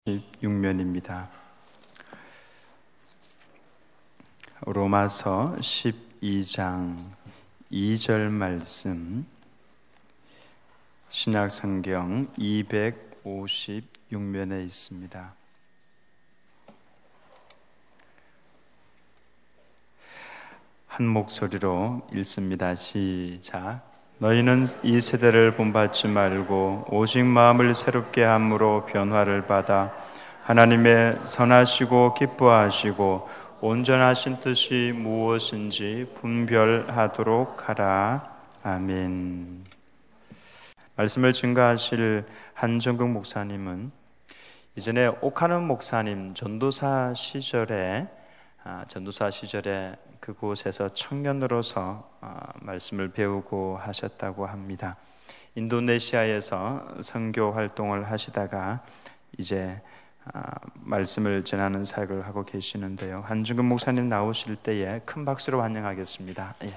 16면입니다. 로마서 12장 2절 말씀, 신약성경 256면에 있습니다. 한 목소리로 읽습니다. 시작. 너희는 이 세대를 본받지 말고 오직 마음을 새롭게 함으로 변화를 받아 하나님의 선하시고 기뻐하시고 온전하신 뜻이 무엇인지 분별하도록 하라. 아멘. 말씀을 증거하실 한정국 목사님은 이전에 옥하는 목사님 전도사 시절에 그곳에서 청년으로서 말씀을 배우고 하셨다고 합니다. 인도네시아에서 선교 활동을 하시다가 이제 말씀을 전하는 사역을 하고 계시는데요. 한중근 목사님 나오실 때에 큰 박수로 환영하겠습니다. 예.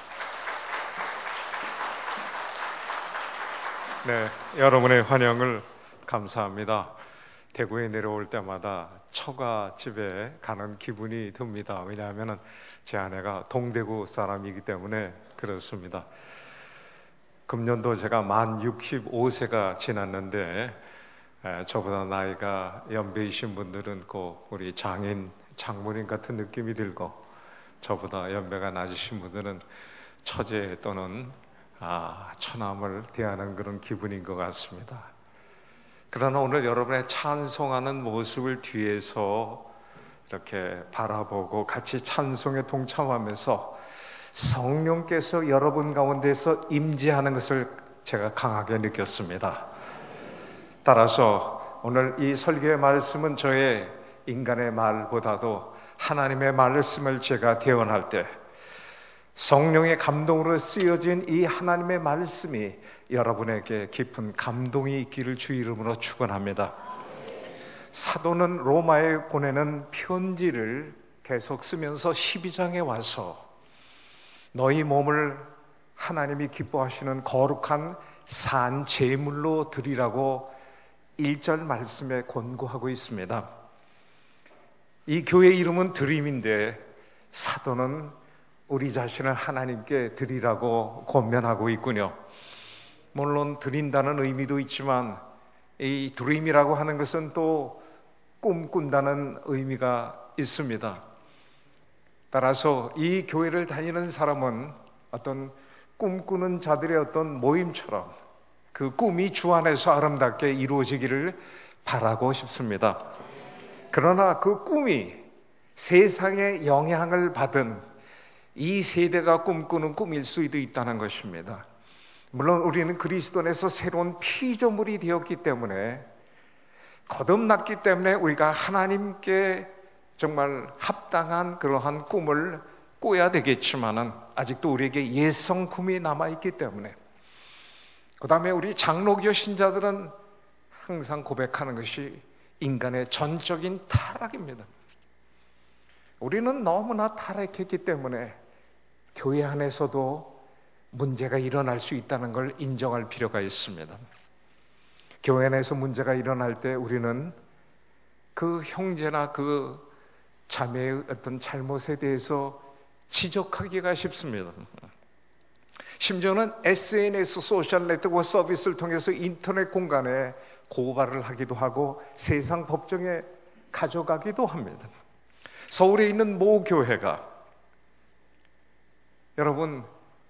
네, 여러분의 환영을 감사합니다. 대구에 내려올 때마다 처가집에 가는 기분이 듭니다. 왜냐하면 제 아내가 동대구 사람이기 때문에 그렇습니다. 금년도 제가 만 65세가 지났는데 저보다 나이가 연배이신 분들은 꼭 우리 장인, 장모님 같은 느낌이 들고 저보다 연배가 낮으신 분들은 처제 또는 처남을 대하는 그런 기분인 것 같습니다. 그러나 오늘 여러분의 찬송하는 모습을 뒤에서 이렇게 바라보고 같이 찬송에 동참하면서 성령께서 여러분 가운데서 임재하는 것을 제가 강하게 느꼈습니다. 따라서 오늘 이 설교의 말씀은 저의 인간의 말보다도 하나님의 말씀을 제가 대언할 때 성령의 감동으로 쓰여진 이 하나님의 말씀이 여러분에게 깊은 감동이 있기를 주 이름으로 축원합니다. 사도는 로마에 보내는 편지를 계속 쓰면서 12장에 와서 너희 몸을 하나님이 기뻐하시는 거룩한 산 제물로 드리라고 1절 말씀에 권고하고 있습니다. 이 교회 이름은 드림인데 사도는 우리 자신을 하나님께 드리라고 권면하고 있군요. 물론 드린다는 의미도 있지만 이 드림이라고 하는 것은 또 꿈꾼다는 의미가 있습니다. 따라서 이 교회를 다니는 사람은 어떤 꿈꾸는 자들의 어떤 모임처럼 그 꿈이 주 안에서 아름답게 이루어지기를 바라고 싶습니다. 그러나 그 꿈이 세상의 영향을 받은 이 세대가 꿈꾸는 꿈일 수도 있다는 것입니다. 물론 우리는 그리스도 안에서 새로운 피조물이 되었기 때문에 거듭났기 때문에 우리가 하나님께 정말 합당한 그러한 꿈을 꿔야 되겠지만은 아직도 우리에게 옛 성품이 남아있기 때문에 그 다음에 우리 장로교 신자들은 항상 고백하는 것이 인간의 전적인 타락입니다. 우리는 너무나 타락했기 때문에 교회 안에서도 문제가 일어날 수 있다는 걸 인정할 필요가 있습니다. 교회 안에서 문제가 일어날 때 우리는 그 형제나 그 자매의 어떤 잘못에 대해서 지적하기가 쉽습니다. 심지어는 SNS 소셜 네트워크 서비스를 통해서 인터넷 공간에 고발을 하기도 하고 세상 법정에 가져가기도 합니다. 서울에 있는 모 교회가 여러분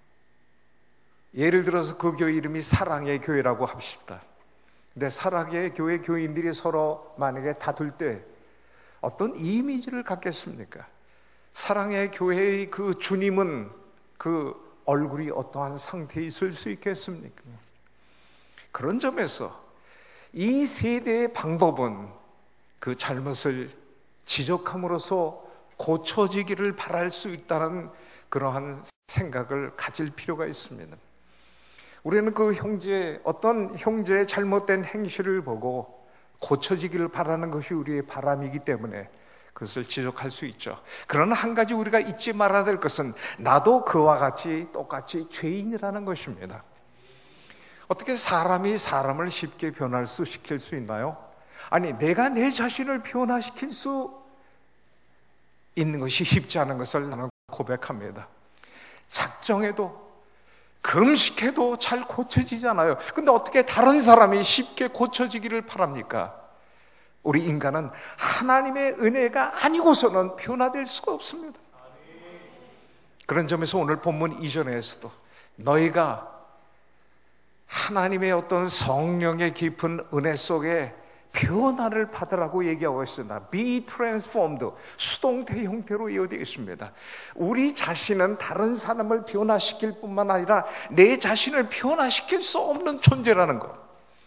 예를 들어서 그 교회 이름이 사랑의 교회라고 합시다. 근데 사랑의 교회 교인들이 서로 만약에 다툴 때 어떤 이미지를 갖겠습니까? 사랑의 교회의 그 주님은 그 얼굴이 어떠한 상태에 있을 수 있겠습니까? 그런 점에서 이 세대의 방법은 그 잘못을 지적함으로써 고쳐지기를 바랄 수 있다는 그러한 생각을 가질 필요가 있습니다. 우리는 그 어떤 형제의 잘못된 행실을 보고 고쳐지기를 바라는 것이 우리의 바람이기 때문에 그것을 지적할 수 있죠. 그러나 한 가지 우리가 잊지 말아야 될 것은 나도 그와 같이 똑같이 죄인이라는 것입니다. 어떻게 사람이 사람을 쉽게 변화시킬 수 있나요? 아니, 내가 내 자신을 변화시킬 수 있는 것이 쉽지 않은 것을 나는 고백합니다. 작정해도 금식해도 잘 고쳐지잖아요. 근데 어떻게 다른 사람이 쉽게 고쳐지기를 바랍니까? 우리 인간은 하나님의 은혜가 아니고서는 변화될 수가 없습니다. 그런 점에서 오늘 본문 이전에서도 너희가 하나님의 어떤 성령의 깊은 은혜 속에 변화를 받으라고 얘기하고 있습니다. Be transformed. 수동태 형태로 이어되어 있습니다. 우리 자신은 다른 사람을 변화시킬 뿐만 아니라 내 자신을 변화시킬 수 없는 존재라는 것.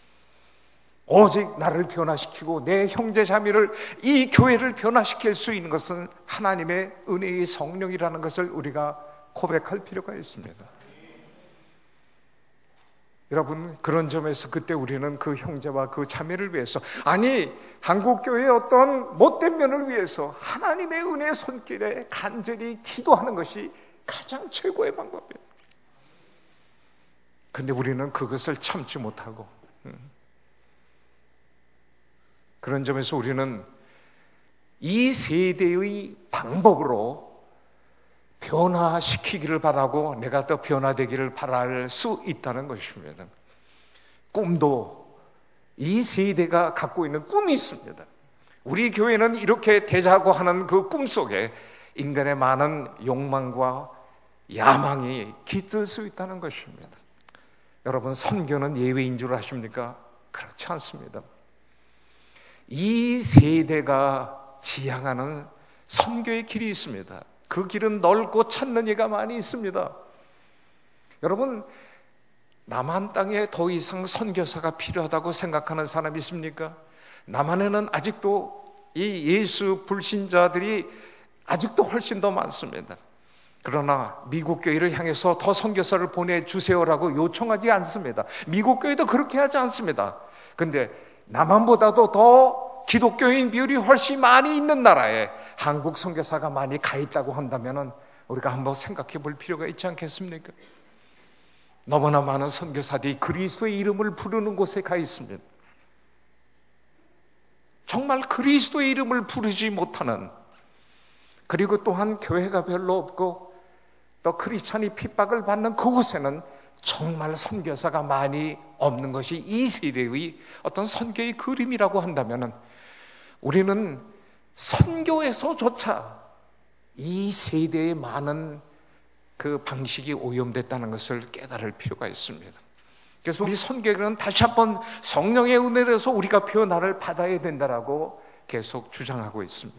오직 나를 변화시키고 내 형제 자매를, 이 교회를 변화시킬 수 있는 것은 하나님의 은혜의 성령이라는 것을 우리가 고백할 필요가 있습니다. 여러분, 그런 점에서 그때 우리는 그 형제와 그 자매를 위해서, 아니 한국교회의 어떤 못된 면을 위해서 하나님의 은혜의 손길에 간절히 기도하는 것이 가장 최고의 방법이에요. 근데 우리는 그것을 참지 못하고, 그런 점에서 우리는 이 세대의 방법으로 변화시키기를 바라고 내가 더 변화되기를 바랄 수 있다는 것입니다. 꿈도 이 세대가 갖고 있는 꿈이 있습니다. 우리 교회는 이렇게 되자고 하는 그 꿈 속에 인간의 많은 욕망과 야망이 깃들 수 있다는 것입니다. 여러분, 선교는 예외인 줄 아십니까? 그렇지 않습니다. 이 세대가 지향하는 선교의 길이 있습니다. 그 길은 넓고 찾는 이가 많이 있습니다. 여러분, 남한 땅에 더 이상 선교사가 필요하다고 생각하는 사람 있습니까? 남한에는 아직도 이 예수 불신자들이 아직도 훨씬 더 많습니다. 그러나 미국 교회를 향해서 더 선교사를 보내주세요라고 요청하지 않습니다. 미국 교회도 그렇게 하지 않습니다. 근데 남한보다도 더 기독교인 비율이 훨씬 많이 있는 나라에 한국 선교사가 많이 가 있다고 한다면 우리가 한번 생각해 볼 필요가 있지 않겠습니까? 너무나 많은 선교사들이 그리스도의 이름을 부르는 곳에 가 있습니다. 정말 그리스도의 이름을 부르지 못하는, 그리고 또한 교회가 별로 없고 또 크리스찬이 핍박을 받는 그곳에는 정말 선교사가 많이 없는 것이 이 세대의 어떤 선교의 그림이라고 한다면 우리는 선교에서조차 이 세대의 많은 그 방식이 오염됐다는 것을 깨달을 필요가 있습니다. 그래서 우리 선교는 다시 한번 성령의 은혜로서 우리가 변화를 받아야 된다라고 계속 주장하고 있습니다.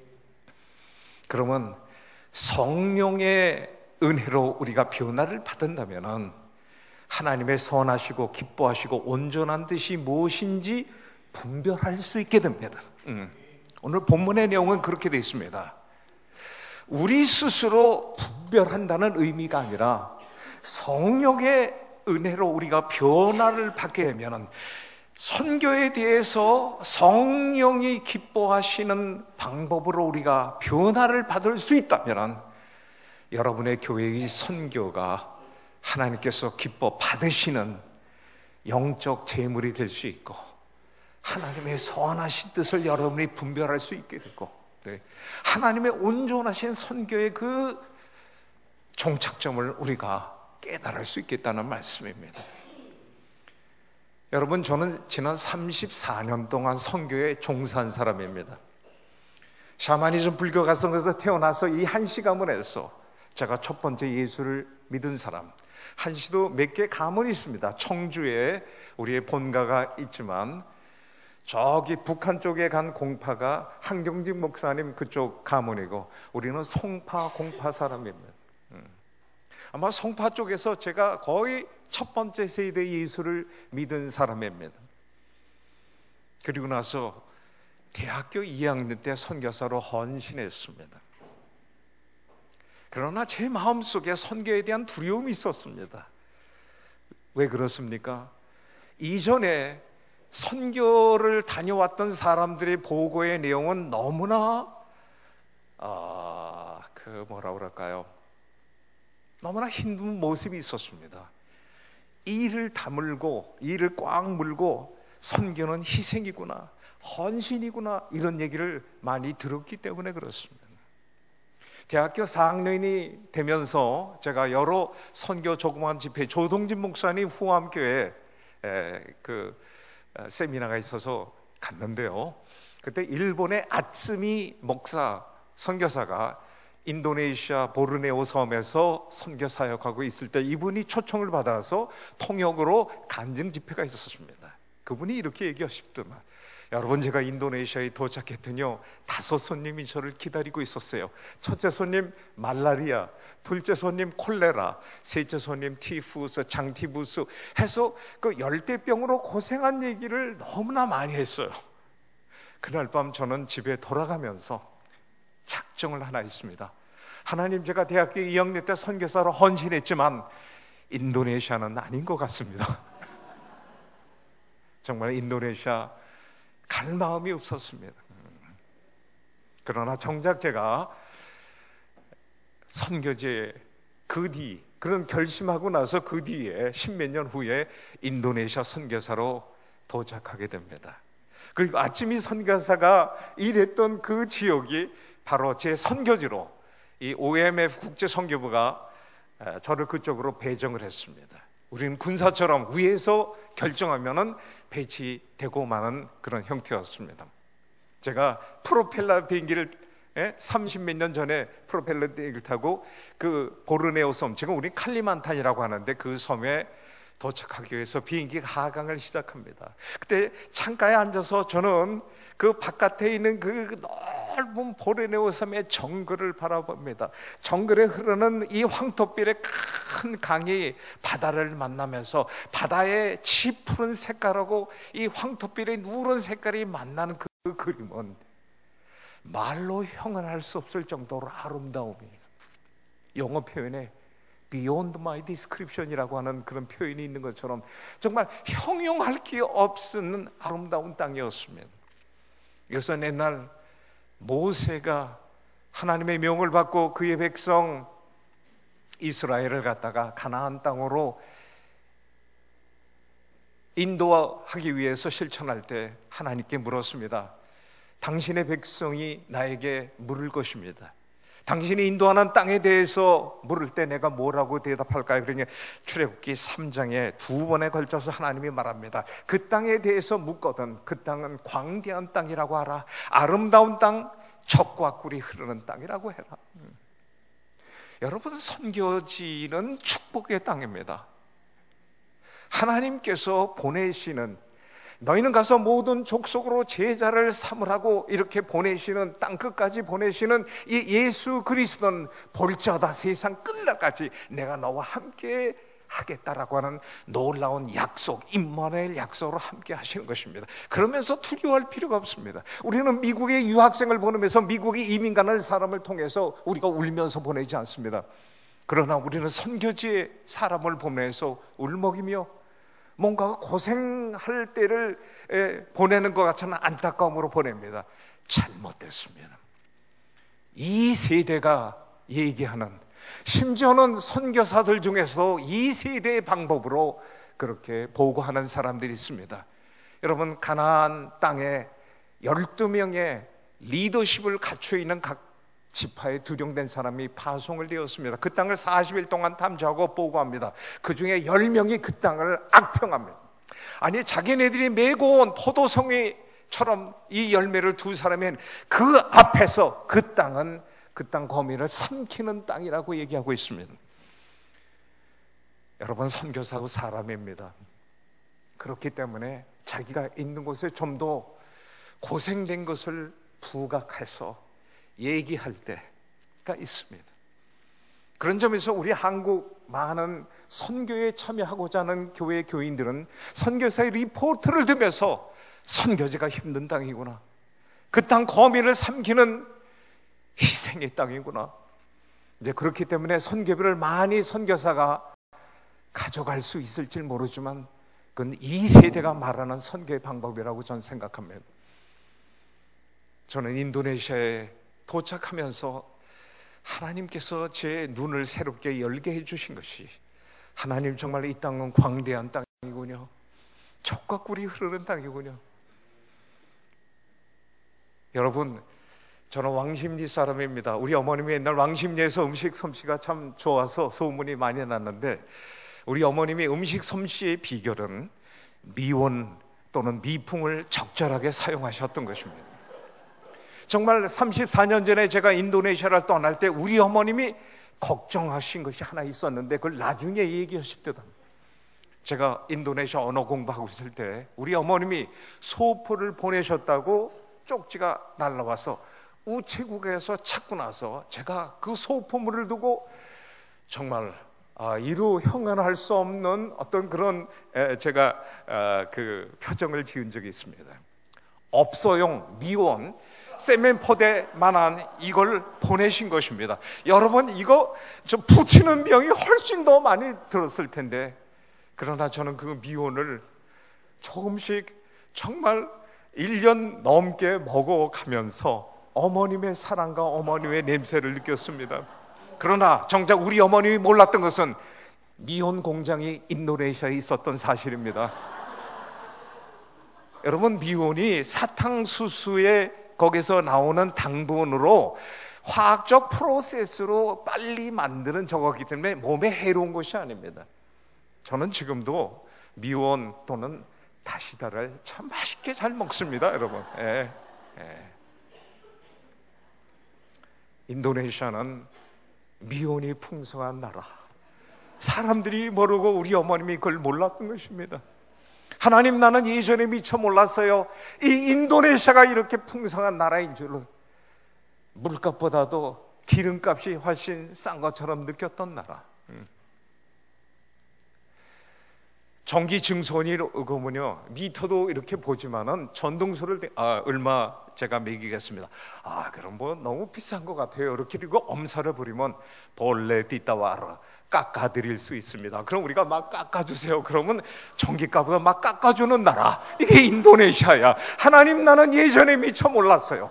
그러면 성령의 은혜로 우리가 변화를 받는다면 하나님의 선하시고 기뻐하시고 온전한 뜻이 무엇인지 분별할 수 있게 됩니다. 오늘 본문의 내용은 그렇게 되어 있습니다. 우리 스스로 분별한다는 의미가 아니라 성령의 은혜로 우리가 변화를 받게 되면 선교에 대해서 성령이 기뻐하시는 방법으로 우리가 변화를 받을 수 있다면 여러분의 교회의 선교가 하나님께서 기뻐 받으시는 영적 재물이 될 수 있고 하나님의 선하신 뜻을 여러분이 분별할 수 있게 되고 하나님의 온전하신 선교의 그 종착점을 우리가 깨달을 수 있겠다는 말씀입니다. 여러분, 저는 지난 34년 동안 선교에 종사한 사람입니다. 샤머니즘 불교 가정에서 태어나서 이 한시 가문에서 제가 첫 번째 예수를 믿은 사람. 한시도 몇 개 가문이 있습니다. 청주에 우리의 본가가 있지만 저기 북한 쪽에 간 공파가 한경직 목사님 그쪽 가문이고 우리는 송파 공파 사람입니다. 아마 송파 쪽에서 제가 거의 첫 번째 세대 예수를 믿은 사람입니다. 그리고 나서 대학교 2학년 때 선교사로 헌신했습니다. 그러나 제 마음속에 선교에 대한 두려움이 있었습니다. 왜 그렇습니까? 이전에 선교를 다녀왔던 사람들의 보고의 내용은 너무나 너무나 힘든 모습이 있었습니다. 이를 다물고 이를 꽉 물고 선교는 희생이구나, 헌신이구나, 이런 얘기를 많이 들었기 때문에 그렇습니다. 대학교 4학년이 되면서 제가 여러 선교 조그마한 집회, 조동진 목사님 후암교회 세미나가 있어서 갔는데요. 그때 일본의 아츠미 목사 선교사가 인도네시아 보르네오 섬에서 선교 사역하고 있을 때 이분이 초청을 받아서 통역으로 간증 집회가 있었습니다. 그분이 이렇게 얘기하시더만, 여러분, 제가 인도네시아에 도착했더니요, 5 손님이 저를 기다리고 있었어요. 첫째 손님 말라리아, 둘째 손님 콜레라, 셋째 손님 티푸스, 장티푸스 해서 그 열대병으로 고생한 얘기를 너무나 많이 했어요. 그날 밤 저는 집에 돌아가면서 작정을 하나 했습니다. 하나님, 제가 대학교 2학년 때 선교사로 헌신했지만 인도네시아는 아닌 것 같습니다. 정말 인도네시아 갈 마음이 없었습니다. 그러나 정작 제가 선교제 그런 결심하고 나서 그 뒤에 10몇 년 후에 인도네시아 선교사로 도착하게 됩니다. 그리고 아침이 선교사가 일했던 그 지역이 바로 제 선교지로 이 OMF 국제선교부가 저를 그쪽으로 배정을 했습니다. 우리는 군사처럼 위에서 결정하면은 배치되고 마는 그런 형태였습니다. 제가 프로펠러 비행기를 30몇 년 전에 프로펠러 비행기를 타고 그 보르네오 섬, 지금 우리 칼리만탄이라고 하는데 그 섬에 도착하기 위해서 비행기가 하강을 시작합니다. 그때 창가에 앉아서 저는 그 바깥에 있는 그 넓은 보르네오 섬의 정글을 바라봅니다. 정글에 흐르는 이 황토빛의 큰 강이 바다를 만나면서 바다의 짙은 색깔하고 이 황토빛의 누런 색깔이 만나는 그 그림은 말로 형언할 수 없을 정도로 아름다움이에요. 영어 표현에 Beyond my description이라고 하는 그런 표현이 있는 것처럼 정말 형용할 게 없는 아름다운 땅이었습니다. 이것은 옛날 모세가 하나님의 명을 받고 그의 백성 이스라엘을 갖다가 가나안 땅으로 인도하기 위해서 실천할 때 하나님께 물었습니다. 당신의 백성이 나에게 물을 것입니다. 당신이 인도하는 땅에 대해서 물을 때 내가 뭐라고 대답할까요? 그러니 출애굽기 3장에 2번에 걸쳐서 하나님이 말합니다. 그 땅에 대해서 묻거든 그 땅은 광대한 땅이라고 하라. 아름다운 땅, 젖과 꿀이 흐르는 땅이라고 해라. 여러분, 선교지는 축복의 땅입니다. 하나님께서 보내시는, 너희는 가서 모든 족속으로 제자를 삼으라고 이렇게 보내시는, 땅 끝까지 보내시는 이 예수 그리스도는 볼지어다 세상 끝날까지 내가 너와 함께 하겠다라고 하는 놀라운 약속, 임마누엘 약속으로 함께 하시는 것입니다. 그러면서 두려워할 필요가 없습니다. 우리는 미국에 유학생을 보내면서 미국에 이민 가는 사람을 통해서 우리가 울면서 보내지 않습니다. 그러나 우리는 선교지에 사람을 보내서 울먹이며 뭔가 고생할 때를 보내는 것 같지는 안타까움으로 보냅니다. 잘못됐습니다. 이 세대가 얘기하는, 심지어는 선교사들 중에서 이 세대의 방법으로 그렇게 보고하는 사람들이 있습니다. 여러분, 가나안 땅에 12명의 리더십을 갖추어 있는 각 지파에 두령된 사람이 파송을 되었습니다. 그 땅을 40일 동안 탐지하고 보고합니다. 그 중에 10명이 그 땅을 악평합니다. 아니, 자기네들이 메고 온 포도송이처럼 이 열매를 두 사람이 그 앞에서 그 땅은 그 땅 거민을 삼키는 땅이라고 얘기하고 있습니다. 여러분, 선교사도 사람입니다. 그렇기 때문에 자기가 있는 곳에 좀 더 고생된 것을 부각해서 얘기할 때가 있습니다. 그런 점에서 우리 한국 많은 선교에 참여하고자 하는 교회 교인들은 선교사의 리포트를 들으면서 선교지가 힘든 땅이구나, 그 땅 거민을 삼키는 희생의 땅이구나, 이제 그렇기 때문에 선교비를 많이 선교사가 가져갈 수 있을지 모르지만 그건 이 세대가 말하는 선교의 방법이라고 저는 생각합니다. 저는 인도네시아에 도착하면서 하나님께서 제 눈을 새롭게 열게 해주신 것이, 하나님 정말 이 땅은 광대한 땅이군요, 젖과 꿀이 흐르는 땅이군요, 여러분, 저는 왕십리 사람입니다. 우리 어머님이 옛날 왕십리에서 음식 솜씨가 참 좋아서 소문이 많이 났는데, 우리 어머님이 음식 솜씨의 비결은 미원 또는 미풍을 적절하게 사용하셨던 것입니다. 정말 34년 전에 제가 인도네시아를 떠날 때 우리 어머님이 걱정하신 것이 하나 있었는데, 그걸 나중에 얘기하십니다. 제가 인도네시아 언어 공부하고 있을 때 우리 어머님이 소포를 보내셨다고 쪽지가 날라와서 우체국에서 찾고 나서 제가 그 소포물을 두고 정말 이루 형언할 수 없는 어떤 그런 제가 그 표정을 지은 적이 있습니다. 업소용 미원 세멘포대만한 이걸 보내신 것입니다. 여러분, 이거 좀 붙이는 병이 훨씬 더 많이 들었을 텐데, 그러나 저는 그 미원을 조금씩 정말 1년 넘게 먹어가면서 어머님의 사랑과 어머님의 냄새를 느꼈습니다. 그러나 정작 우리 어머님이 몰랐던 것은 미혼 공장이 인도네시아에 있었던 사실입니다. 여러분, 미혼이 사탕수수에 거기서 나오는 당분으로 화학적 프로세스로 빨리 만드는 저거기 때문에 몸에 해로운 것이 아닙니다. 저는 지금도 미원 또는 다시다를 참 맛있게 잘 먹습니다, 여러분. 인도네시아는 미원이 풍성한 나라. 사람들이 모르고 우리 어머님이 그걸 몰랐던 것입니다. 하나님, 나는 예전에 미처 몰랐어요. 이 인도네시아가 이렇게 풍성한 나라인 줄을. 물값보다도 기름값이 훨씬 싼 것처럼 느꼈던 나라. 전기 증손이 오면요, 미터도 이렇게 보지만은 전등수를 얼마 제가 매기겠습니다. 그럼 뭐 너무 비싼 것 같아요. 이렇게 그리고 엄살을 부리면 볼레 띠따와라 깎아드릴 수 있습니다. 그럼 우리가 막 깎아주세요. 그러면 전기값보다 막 깎아주는 나라, 이게 인도네시아야. 하나님, 나는 예전에 미처 몰랐어요.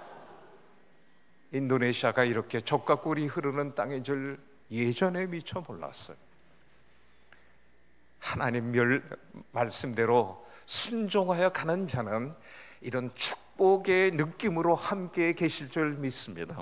인도네시아가 이렇게 젖과 꿀이 흐르는 땅인 줄 예전에 미처 몰랐어요. 하나님 말씀대로 순종하여 가는 자는 이런 축복의 느낌으로 함께 계실 줄 믿습니다.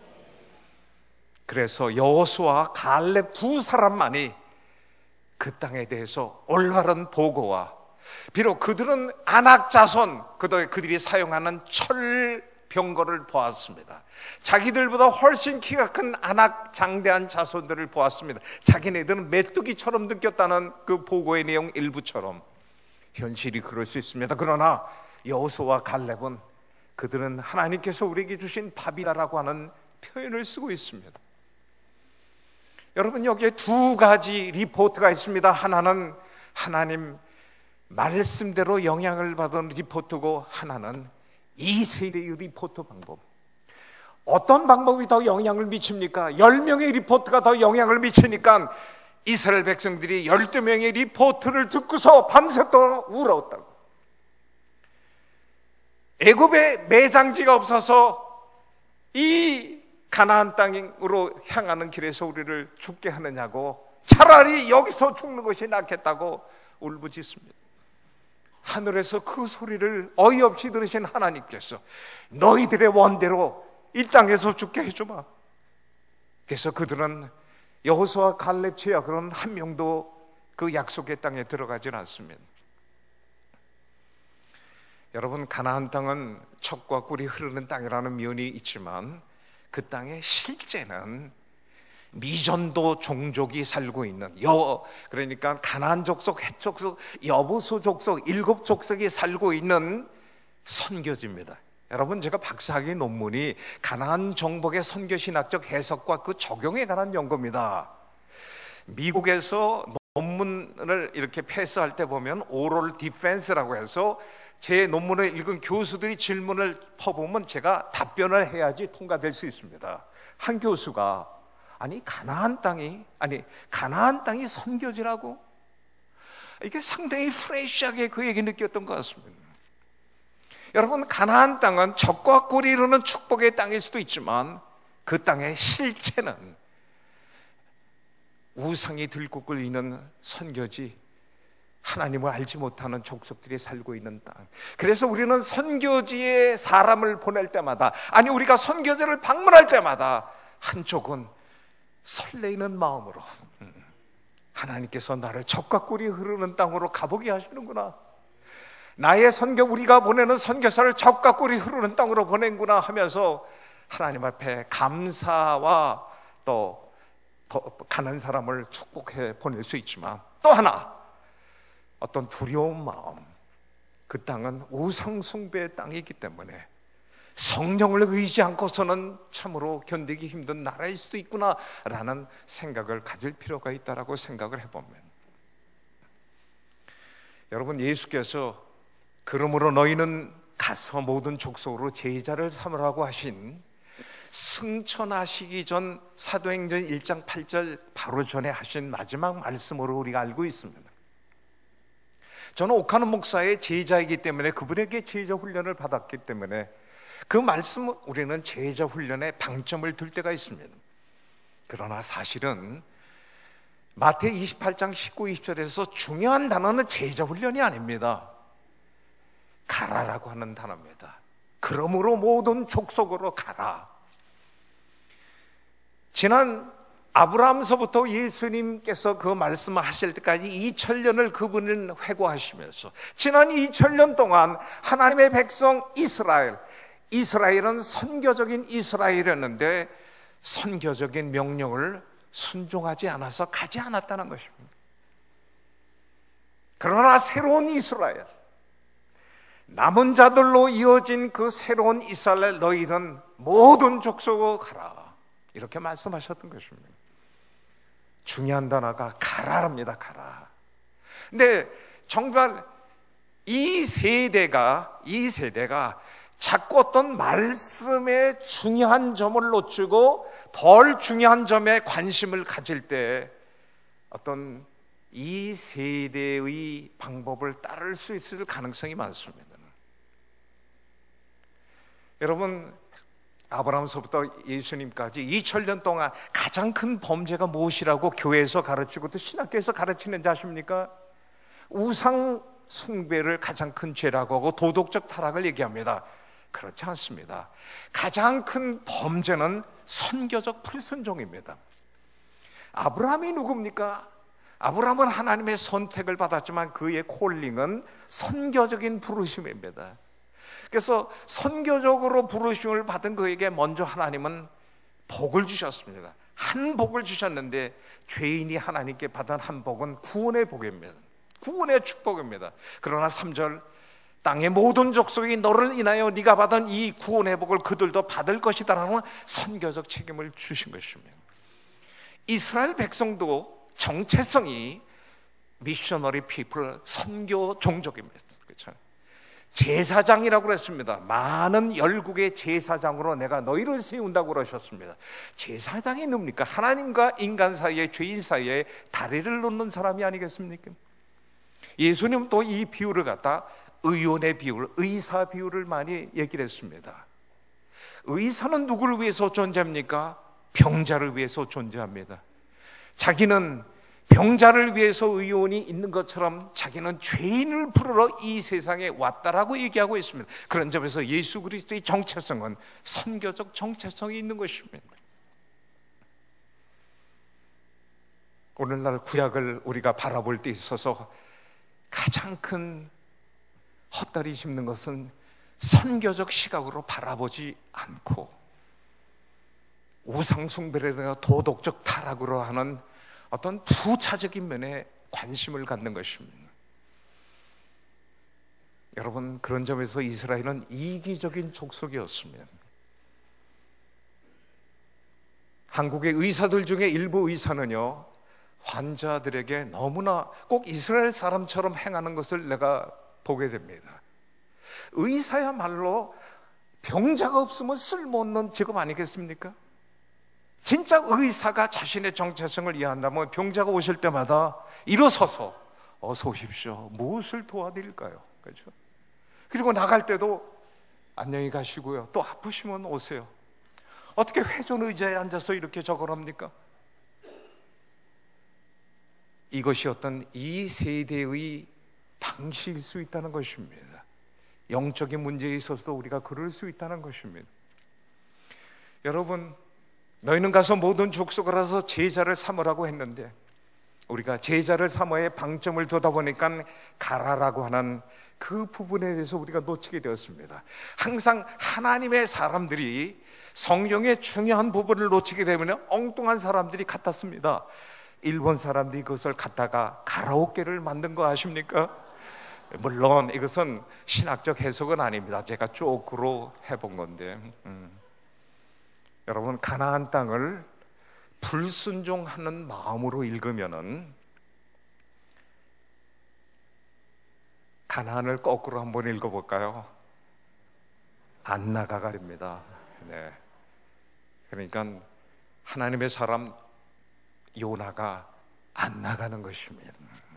그래서 여호수아와 갈렙 두 사람만이 그 땅에 대해서 올바른 보고와, 비록 그들은 아낙 자손, 그들이 사용하는 철 병거를 보았습니다. 자기들보다 훨씬 키가 큰 아낙 장대한 자손들을 보았습니다. 자기네들은 메뚜기처럼 느꼈다는 그 보고의 내용 일부처럼 현실이 그럴 수 있습니다. 그러나 여호수아와 갈렙은 그들은 하나님께서 우리에게 주신 밥이다라고 하는 표현을 쓰고 있습니다. 여러분, 여기에 두 가지 리포트가 있습니다. 하나는 하나님 말씀대로 영향을 받은 리포트고, 하나는 2세대의 리포트 방법. 어떤 방법이 더 영향을 미칩니까? 10명의 리포트가 더 영향을 미치니까 이스라엘 백성들이 12명의 리포트를 듣고서 밤새도록 울었다고. 애굽에 매장지가 없어서 이 가나안 땅으로 향하는 길에서 우리를 죽게 하느냐고, 차라리 여기서 죽는 것이 낫겠다고 울부짖습니다. 하늘에서 그 소리를 어이없이 들으신 하나님께서 너희들의 원대로 이 땅에서 죽게 해주마. 그래서 그들은 여호수아 갈렙 제외하고는 한 명도 그 약속의 땅에 들어가질 않습니다. 여러분, 가나안 땅은 젖과 꿀이 흐르는 땅이라는 면이 있지만 그 땅의 실제는 미전도 종족이 살고 있는, 그러니까 가나안 족속, 헷 족속, 여부수 족속 7족속이 살고 있는 선교지입니다. 여러분, 제가 박사학위 논문이 가나안 정복의 선교신학적 해석과 그 적용에 관한 연구입니다. 미국에서 논문을 이렇게 패스할 때 보면 오럴 디펜스라고 해서 제 논문을 읽은 교수들이 질문을 퍼보면 제가 답변을 해야지 통과될 수 있습니다. 한 교수가 가나안 땅이 선교지라고? 이게 상당히 프레시하게 그에게 느꼈던 것 같습니다. 여러분, 가나안 땅은 젖과 꿀이 이루는 축복의 땅일 수도 있지만 그 땅의 실체는 우상이 들고 끌리는 선교지, 하나님을 알지 못하는 족속들이 살고 있는 땅. 그래서 우리는 선교지에 사람을 보낼 때마다, 아니 우리가 선교지를 방문할 때마다 한쪽은 설레이는 마음으로 하나님께서 나를 젖과 꿀이 흐르는 땅으로 가보게 하시는구나, 나의 선교, 우리가 보내는 선교사를 젖과 꿀이 흐르는 땅으로 보낸구나 하면서 하나님 앞에 감사와 또 가는 사람을 축복해 보낼 수 있지만, 또 하나 어떤 두려운 마음, 그 땅은 우상 숭배의 땅이기 때문에 성령을 의지 않고서는 참으로 견디기 힘든 나라일 수도 있구나라는 생각을 가질 필요가 있다라고 생각을 해보면, 여러분, 예수께서 그러므로 너희는 가서 모든 족속으로 제자를 삼으라고 하신 승천하시기 전 사도행전 1장 8절 바로 전에 하신 마지막 말씀으로 우리가 알고 있습니다. 저는 오카노 목사의 제자이기 때문에, 그분에게 제자 훈련을 받았기 때문에 그 말씀을 우리는 제자 훈련에 방점을 둘 때가 있습니다. 그러나 사실은 마태 28장 19, 20절에서 중요한 단어는 제자 훈련이 아닙니다. 가라라고 하는 단어입니다. 그러므로 모든 족속으로 가라. 지난 아브라함서부터 예수님께서 그 말씀을 하실 때까지 2000년을 그분을 회고하시면서, 지난 2000년 동안 하나님의 백성 이스라엘은 선교적인 이스라엘이었는데 선교적인 명령을 순종하지 않아서 가지 않았다는 것입니다. 그러나 새로운 이스라엘, 남은 자들로 이어진 그 새로운 이스라엘, 너희는 모든 족속으로 가라, 이렇게 말씀하셨던 것입니다. 중요한 단어가 가라랍니다. 가라. 근데 정말 이 세대가 자꾸 어떤 말씀의 중요한 점을 놓치고 덜 중요한 점에 관심을 가질 때 어떤 이 세대의 방법을 따를 수 있을 가능성이 많습니다. 여러분, 아브라함서부터 예수님까지 2000년 동안 가장 큰 범죄가 무엇이라고 교회에서 가르치고 또 신학교에서 가르치는지 아십니까? 우상 숭배를 가장 큰 죄라고 하고 도덕적 타락을 얘기합니다. 그렇지 않습니다. 가장 큰 범죄는 선교적 불순종입니다. 아브라함이 누굽니까? 아브라함은 하나님의 선택을 받았지만 그의 콜링은 선교적인 부르심입니다. 그래서 선교적으로 부르심을 받은 그에게 먼저 하나님은 복을 주셨습니다. 한 복을 주셨는데 죄인이 하나님께 받은 한 복은 구원의 복입니다. 구원의 축복입니다. 그러나 3절, 땅의 모든 족속이 너를 인하여 네가 받은 이 구원의 복을 그들도 받을 것이다라는 선교적 책임을 주신 것입니다. 이스라엘 백성도 정체성이 미셔너리 피플, 선교 종족입니다. 그렇죠? 제사장이라고 그랬습니다. 많은 열국의 제사장으로 내가 너희를 세운다고 그러셨습니다. 제사장이 뭡니까? 하나님과 인간 사이에, 죄인 사이에 다리를 놓는 사람이 아니겠습니까? 예수님은 또 이 비유를 갖다 의원의 비유를, 의사 비유를 많이 얘기를 했습니다. 의사는 누구를 위해서 존재합니까? 병자를 위해서 존재합니다. 자기는 병자를 위해서 의원이 있는 것처럼 자기는 죄인을 부르러 이 세상에 왔다라고 얘기하고 있습니다. 그런 점에서 예수 그리스도의 정체성은 선교적 정체성이 있는 것입니다. 오늘날 구약을 우리가 바라볼 때 있어서 가장 큰 헛다리 짚는 것은 선교적 시각으로 바라보지 않고 우상숭배라든가 도덕적 타락으로 하는 어떤 부차적인 면에 관심을 갖는 것입니다. 여러분, 그런 점에서 이스라엘은 이기적인 족속이었습니다. 한국의 의사들 중에 일부 의사는요, 환자들에게 너무나 꼭 이스라엘 사람처럼 행하는 것을 내가 보게 됩니다. 의사야말로 병자가 없으면 쓸모없는 직업 아니겠습니까? 진짜 의사가 자신의 정체성을 이해한다면 병자가 오실 때마다 일어서서 어서 오십시오, 무엇을 도와드릴까요? 그렇죠? 그리고 나갈 때도 안녕히 가시고요, 또 아프시면 오세요. 어떻게 회전 의자에 앉아서 이렇게 저걸 합니까? 이것이 어떤 이 세대의 방식일 수 있다는 것입니다. 영적인 문제에 있어서도 우리가 그럴 수 있다는 것입니다. 여러분, 너희는 가서 모든 족속을 와서 제자를 삼으라고 했는데 우리가 제자를 삼어의 방점을 두다 보니까 가라라고 하는 그 부분에 대해서 우리가 놓치게 되었습니다. 항상 하나님의 사람들이 성경의 중요한 부분을 놓치게 되면 엉뚱한 사람들이 같았습니다. 일본 사람들이 그것을 갖다가 가라오케를 만든 거 아십니까? 물론 이것은 신학적 해석은 아닙니다. 제가 쪼그로 해본 건데 여러분, 가나안 땅을 불순종하는 마음으로 읽으면은 가나안을 거꾸로 한번 읽어볼까요? 안 나가가 됩니다. 네. 그러니까 하나님의 사람 요나가 안 나가는 것입니다.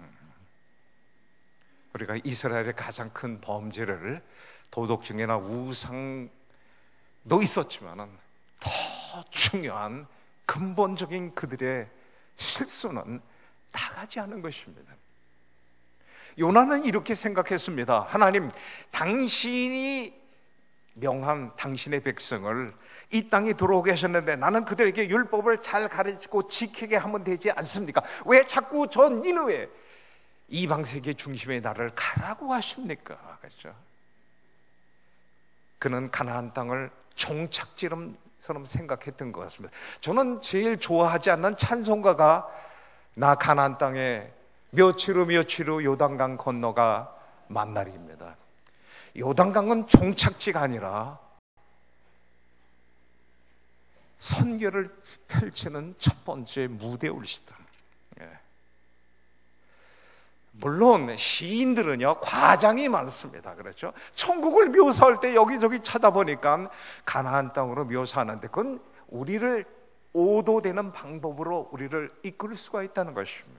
우리가 이스라엘의 가장 큰 범죄를 도덕증이나 우상도 있었지만은 더 중요한 근본적인 그들의 실수는 나가지 않은 것입니다. 요나는 이렇게 생각했습니다. 하나님, 당신이 명한 당신의 백성을 이 땅에 들어오게 하셨는데 나는 그들에게 율법을 잘 가르치고 지키게 하면 되지 않습니까? 왜 자꾸 저 니느웨 이방 세계 중심의 나라를 가라고 하십니까? 그렇죠? 그는 가나안 땅을 종착지처럼 생각했던 것 같습니다. 저는 제일 좋아하지 않는 찬송가가 나 가나안 땅에 며칠 후 요단강 건너가 만날입니다. 요단강은 종착지가 아니라 선교를 펼치는 첫 번째 무대올시다. 물론 시인들은요 과장이 많습니다. 그렇죠? 천국을 묘사할 때 여기저기 찾아보니까 가나안 땅으로 묘사하는데 그건 우리를 오도되는 방법으로 우리를 이끌 수가 있다는 것입니다.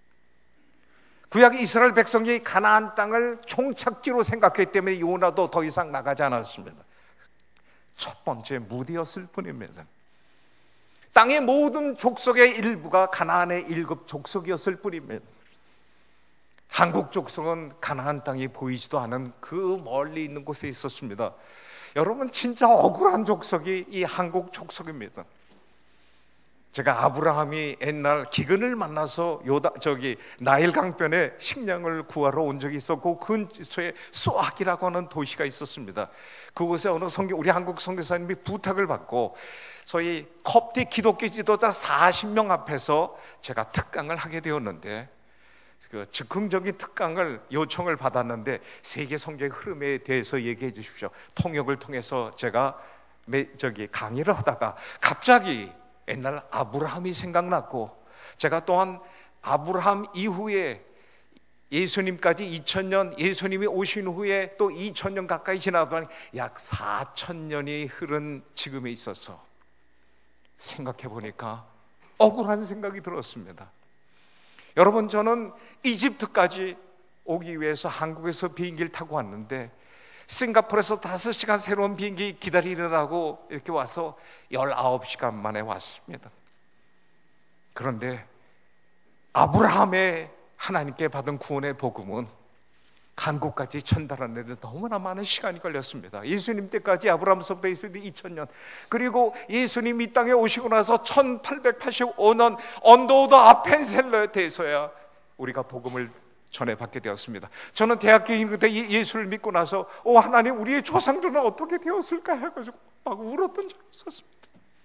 구약 이스라엘 백성이 가나안 땅을 종착지로 생각했기 때문에 요나도 더 이상 나가지 않았습니다. 첫 번째 무대였을 뿐입니다. 땅의 모든 족속의 일부가 가나안의 1급 족속이었을 뿐입니다. 한국 족속은 가나안 땅이 보이지도 않은 그 멀리 있는 곳에 있었습니다. 여러분, 진짜 억울한 족속이 이 한국 족속입니다. 제가 아브라함이 옛날 기근을 만나서 나일 강변에 식량을 구하러 온 적이 있었고 그 근처에 수악이라고 하는 도시가 있었습니다. 그곳에 어느 우리 한국 선교사님이 부탁을 받고 소위 컵티 기독교 지도자 40명 앞에서 제가 특강을 하게 되었는데 그 즉흥적인 특강을 요청을 받았는데 세계 성경의 흐름에 대해서 얘기해 주십시오. 통역을 통해서 제가 강의를 하다가 갑자기 옛날 아브라함이 생각났고 제가 또한 아브라함 이후에 예수님까지 2000년, 예수님이 오신 후에 또 2000년 가까이 지나더니 약 4000년이 흐른 지금에 있어서 생각해 보니까 억울한 생각이 들었습니다. 여러분, 저는 이집트까지 오기 위해서 한국에서 비행기를 타고 왔는데 싱가포르에서 5시간 새로운 비행기 기다리느라고 이렇게 와서 19시간 만에 왔습니다. 그런데 아브라함의 하나님께 받은 구원의 복음은 한국까지 전달하는데 너무나 많은 시간이 걸렸습니다. 예수님 때까지 아브라함서부터 예수님 2000년, 그리고 예수님 이 땅에 오시고 나서 1885년 언더우드 아펜셀러에 대해서야 우리가 복음을 전해받게 되었습니다. 저는 대학교인 그때 예수를 믿고 나서 하나님, 우리의 조상들은 어떻게 되었을까 해가지고 막 울었던 적이 있었습니다.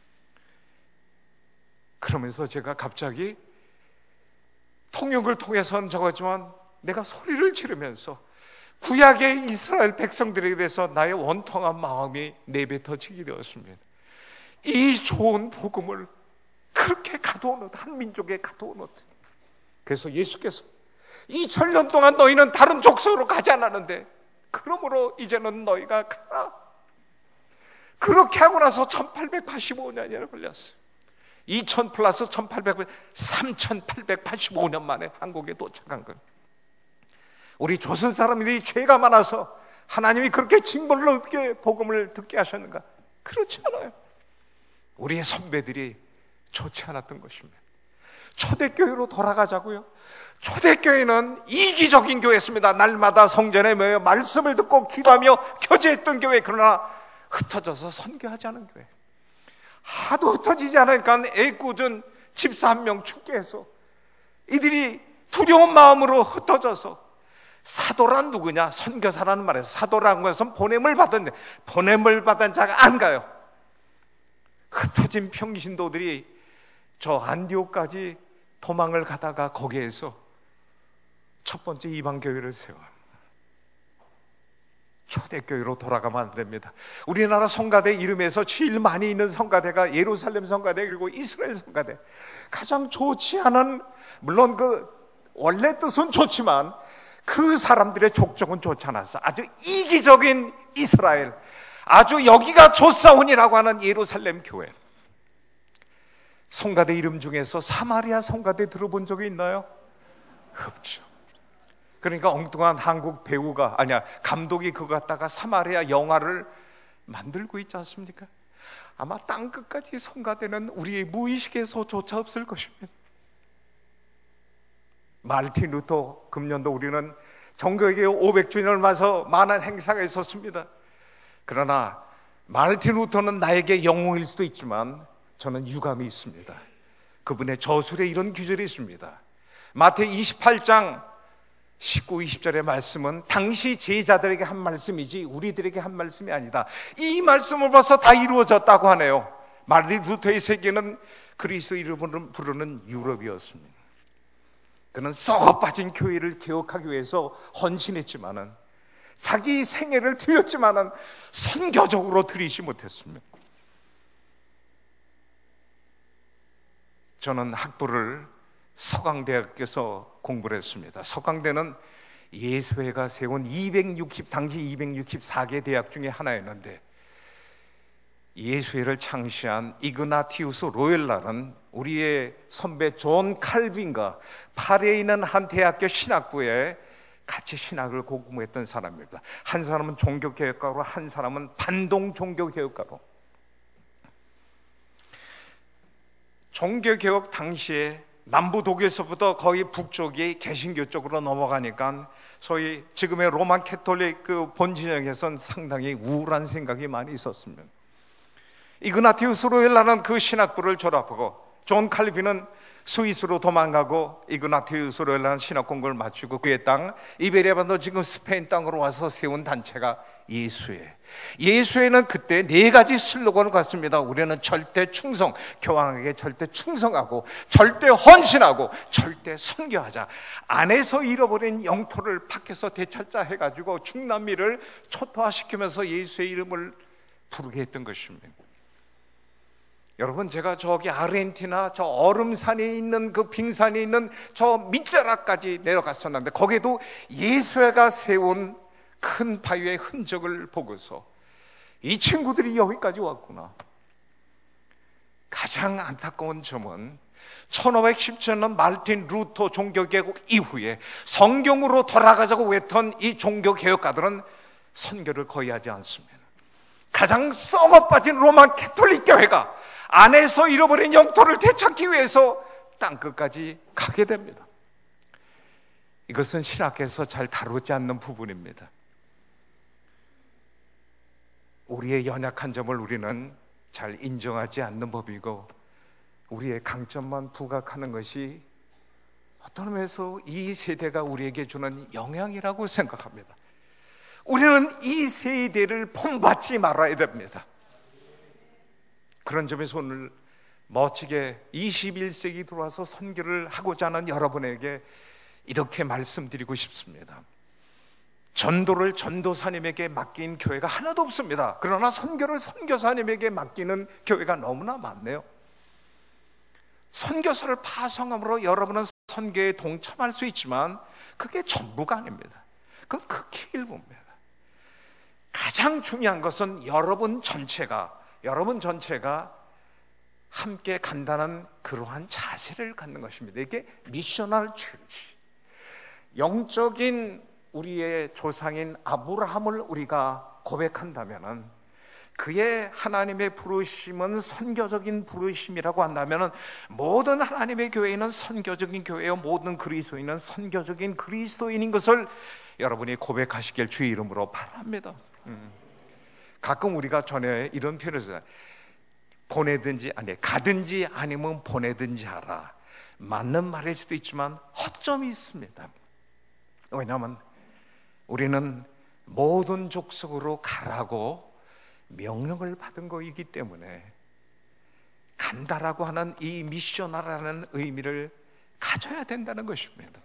그러면서 제가 갑자기 통역을 통해서는 적었지만 내가 소리를 지르면서 구약의 이스라엘 백성들에 대해서 나의 원통한 마음이 내뱉어지게 되었습니다. 이 좋은 복음을 그렇게 가둬놓은 한 민족에 가둬놓은, 그래서 예수께서 2000년 동안 너희는 다른 족속으로 가지 않았는데 그러므로 이제는 너희가 가라. 그렇게 하고 나서 1885년이 걸렸어요. 2000 플러스 3885년 만에 한국에 도착한 거예요. 우리 조선 사람들이 죄가 많아서 하나님이 그렇게 징벌을 얻게 복음을 듣게 하셨는가? 그렇지 않아요. 우리의 선배들이 좋지 않았던 것입니다. 초대교회로 돌아가자고요. 초대교회는 이기적인 교회였습니다. 날마다 성전에 모여 말씀을 듣고 기도하며 교제했던 교회. 그러나 흩어져서 선교하지 않은 교회. 하도 흩어지지 않으니까 애꿎은 집사 한 명 죽게 해서 이들이 두려운 마음으로 흩어져서, 사도란 누구냐? 선교사라는 말에서 사도라는 것은 보냄을 받은 자가 안 가요. 흩어진 평신도들이 저 안디옥까지 도망을 가다가 거기에서 첫 번째 이방교회를 세워요. 초대교회로 돌아가면 안 됩니다. 우리나라 성가대 이름에서 제일 많이 있는 성가대가 예루살렘 성가대, 그리고 이스라엘 성가대. 가장 좋지 않은, 물론 그 원래 뜻은 좋지만 그 사람들의 족적은 좋지 않았어. 아주 이기적인 이스라엘, 아주 여기가 좋사온이라고 하는 예루살렘 교회. 성가대 이름 중에서 사마리아 성가대 들어본 적이 있나요? 없죠. 그러니까 엉뚱한 한국 배우가, 감독이 그거 갖다가 사마리아 영화를 만들고 있지 않습니까? 아마 땅끝까지 성가대는 우리의 무의식에서조차 없을 것입니다. 마르틴 루터, 금년도 우리는 종교개혁 500주년을 맞아서 많은 행사가 있었습니다. 그러나 마르틴 루터는 나에게 영웅일 수도 있지만 저는 유감이 있습니다. 그분의 저술에 이런 구절이 있습니다. 마태복음 28장 19, 20절의 말씀은 당시 제자들에게 한 말씀이지 우리들에게 한 말씀이 아니다. 이 말씀을 벌써 다 이루어졌다고 하네요. 마르틴 루터의 세계는 그리스도 이름을 부르는 유럽이었습니다. 그는 썩어 빠진 교회를 개혁하기 위해서 헌신했지만은, 자기 생애를 드렸지만은 선교적으로 드리지 못했습니다. 저는 학부를 서강대학교에서 공부를 했습니다. 서강대는 예수회가 세운 당시 264개 대학 중에 하나였는데, 예수회를 창시한 이그나티우스 로엘라는 우리의 선배 존 칼빈과 파리에 있는 한 대학교 신학부에 같이 신학을 공부했던 사람입니다. 한 사람은 종교개혁가로, 한 사람은 반동 종교개혁가로. 종교개혁 당시에 남부 독일서부터 거의 북쪽이 개신교 쪽으로 넘어가니까 소위 지금의 로만 캐톨릭 그 본진영에선 상당히 우울한 생각이 많이 있었습니다. 이그나티우스 로엘라는 그 신학부를 졸업하고, 존 칼빈은 스위스로 도망가고, 이그나티우스 로엘라는 신학 공부를 마치고 그의 땅 이베리아 반도, 지금 스페인 땅으로 와서 세운 단체가 예수회. 예수회는 그때 4가지 슬로건을 갖습니다. 우리는 절대 충성, 교황에게 절대 충성하고, 절대 헌신하고, 절대 선교하자. 안에서 잃어버린 영토를 밖에서 되찾자 해가지고 중남미를 초토화시키면서 예수의 이름을 부르게 했던 것입니다. 여러분, 제가 저기 아르헨티나 저 얼음산이 있는 그 빙산이 있는 저 밑자락까지 내려갔었는데, 거기에도 예수회가 세운 큰 바위의 흔적을 보고서 이 친구들이 여기까지 왔구나. 가장 안타까운 점은 1517년 마르틴 루터 종교개혁 이후에 성경으로 돌아가자고 외쳤던 이 종교개혁가들은 선교를 거의 하지 않습니다. 가장 썩어 빠진 로만 캐톨릭 교회가 안에서 잃어버린 영토를 되찾기 위해서 땅끝까지 가게 됩니다. 이것은 신학에서 잘 다루지 않는 부분입니다. 우리의 연약한 점을 우리는 잘 인정하지 않는 법이고, 우리의 강점만 부각하는 것이 어떤 면에서 이 세대가 우리에게 주는 영향이라고 생각합니다. 우리는 이 세대를 본받지 말아야 됩니다. 그런 점에서 오늘 멋지게 21세기 들어와서 선교를 하고자 하는 여러분에게 이렇게 말씀드리고 싶습니다. 전도를 전도사님에게 맡긴 교회가 하나도 없습니다. 그러나 선교를 선교사님에게 맡기는 교회가 너무나 많네요. 선교사를 파송함으로 여러분은 선교에 동참할 수 있지만 그게 전부가 아닙니다. 그건 극히 일부입니다. 가장 중요한 것은 여러분 전체가 함께 간다는 그러한 자세를 갖는 것입니다. 이게 미셔널 처치. 영적인 우리의 조상인 아브라함을 우리가 고백한다면은 그의 하나님의 부르심은 선교적인 부르심이라고 한다면 모든 하나님의 교회는 선교적인 교회요, 모든 그리스도인은 선교적인 그리스도인인 것을 여러분이 고백하시길 주의 이름으로 바랍니다. 가끔 우리가 전에 이런 표현을 써요. 보내든지 아니 가든지 아니면 보내든지 하라. 맞는 말일 수도 있지만 허점이 있습니다. 왜냐하면 우리는 모든 족속으로 가라고 명령을 받은 것이기 때문에 간다라고 하는 이 미셔너라는 의미를 가져야 된다는 것입니다.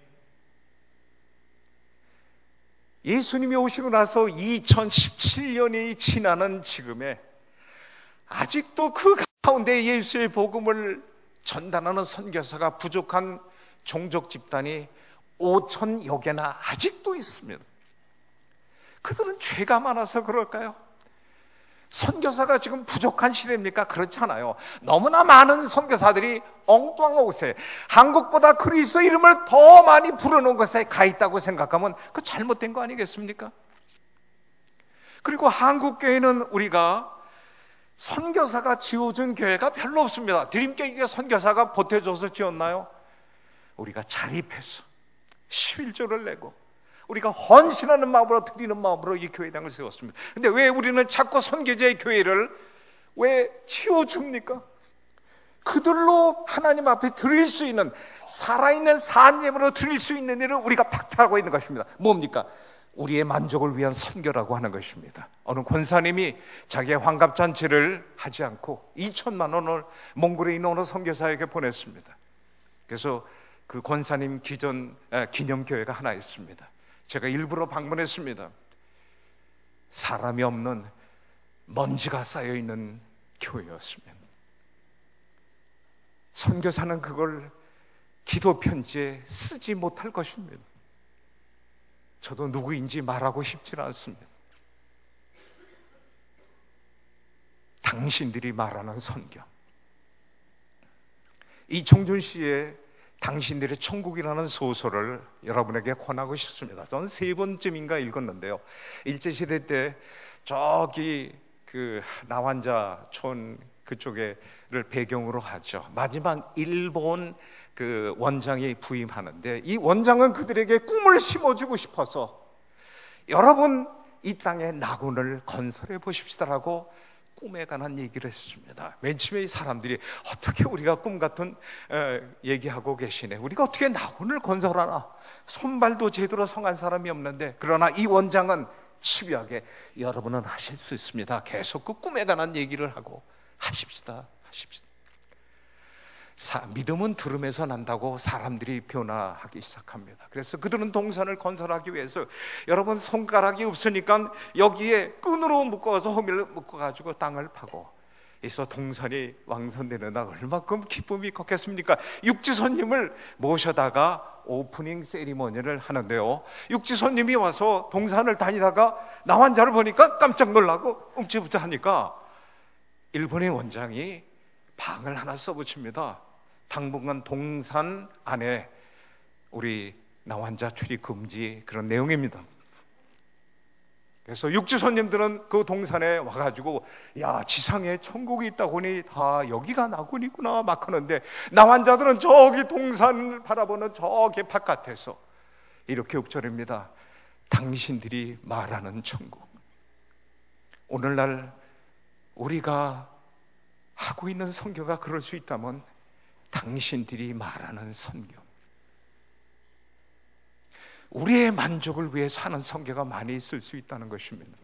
예수님이 오시고 나서 2017년이 지나는 지금에 아직도 그 가운데 예수의 복음을 전달하는 선교사가 부족한 종족 집단이 5천여 개나 아직도 있습니다. 그들은 죄가 많아서 그럴까요? 선교사가 지금 부족한 시대입니까? 그렇지 않아요. 너무나 많은 선교사들이 엉뚱한 곳에 한국보다 그리스도 이름을 더 많이 부르는 곳에 가 있다고 생각하면 그 잘못된 거 아니겠습니까? 그리고 한국 교회는 우리가 선교사가 지어준 교회가 별로 없습니다. 드림교회가 선교사가 보태줘서 지었나요? 우리가 자립해서 11조를 내고 우리가 헌신하는 마음으로 드리는 마음으로 이 교회당을 세웠습니다. 근데 왜 우리는 자꾸 선교제의 교회를 왜 치워줍니까? 그들로 하나님 앞에 드릴 수 있는 살아있는 산예물로 드릴 수 있는 일을 우리가 박탈하고 있는 것입니다. 뭡니까? 우리의 만족을 위한 선교라고 하는 것입니다. 어느 권사님이 자기의 환갑잔치를 하지 않고 2천만 원을 몽골에 있는 어느 선교사에게 보냈습니다. 그래서 그 권사님 기념교회가 하나 있습니다. 제가 일부러 방문했습니다. 사람이 없는 먼지가 쌓여있는 교회였습니다. 선교사는 그걸 기도 편지에 쓰지 못할 것입니다. 저도 누구인지 말하고 싶지는 않습니다. 당신들이 말하는 선교. 이청준 씨의 당신들의 천국이라는 소설을 여러분에게 권하고 싶습니다. 저는 3번쯤인가 읽었는데요. 일제시대 때 저기 그 나환자촌 그쪽에를 배경으로 하죠. 마지막 일본 그 원장이 부임하는데 이 원장은 그들에게 꿈을 심어주고 싶어서 여러분 이 땅에 낙원을 건설해 보십시다라고 꿈에 관한 얘기를 했습니다. 맨 처음에 이 사람들이 어떻게 우리가 꿈 같은 얘기하고 계시네. 우리가 어떻게 낙원을 건설하나. 손발도 제대로 성한 사람이 없는데. 그러나 이 원장은 집요하게 여러분은 하실 수 있습니다. 계속 그 꿈에 관한 얘기를 하고 하십시다. 믿음은 들음에서 난다고 사람들이 변화하기 시작합니다. 그래서 그들은 동산을 건설하기 위해서 여러분 손가락이 없으니까 여기에 끈으로 묶어서 호미를 묶어가지고 땅을 파고 있어 동산이 왕성되는 날 얼마큼 기쁨이 컸겠습니까? 육지손님을 모셔다가 오프닝 세리머니를 하는데요, 육지손님이 와서 동산을 다니다가 나환자를 보니까 깜짝 놀라고 움찔움찔 하니까 일본의 원장이 방을 하나 써붙입니다. 당분간 동산 안에 우리 나환자 출입 금지 그런 내용입니다. 그래서 육지 손님들은 그 동산에 와가지고 야 지상에 천국이 있다고 하니 다 여기가 낙원이구나 막 하는데 나환자들은 저기 동산을 바라보는 저기 바깥에서 이렇게 읊조립니다. 당신들이 말하는 천국. 오늘날 우리가 하고 있는 선교가 그럴 수 있다면 당신들이 말하는 선교, 우리의 만족을 위해서 하는 선교가 많이 있을 수 있다는 것입니다.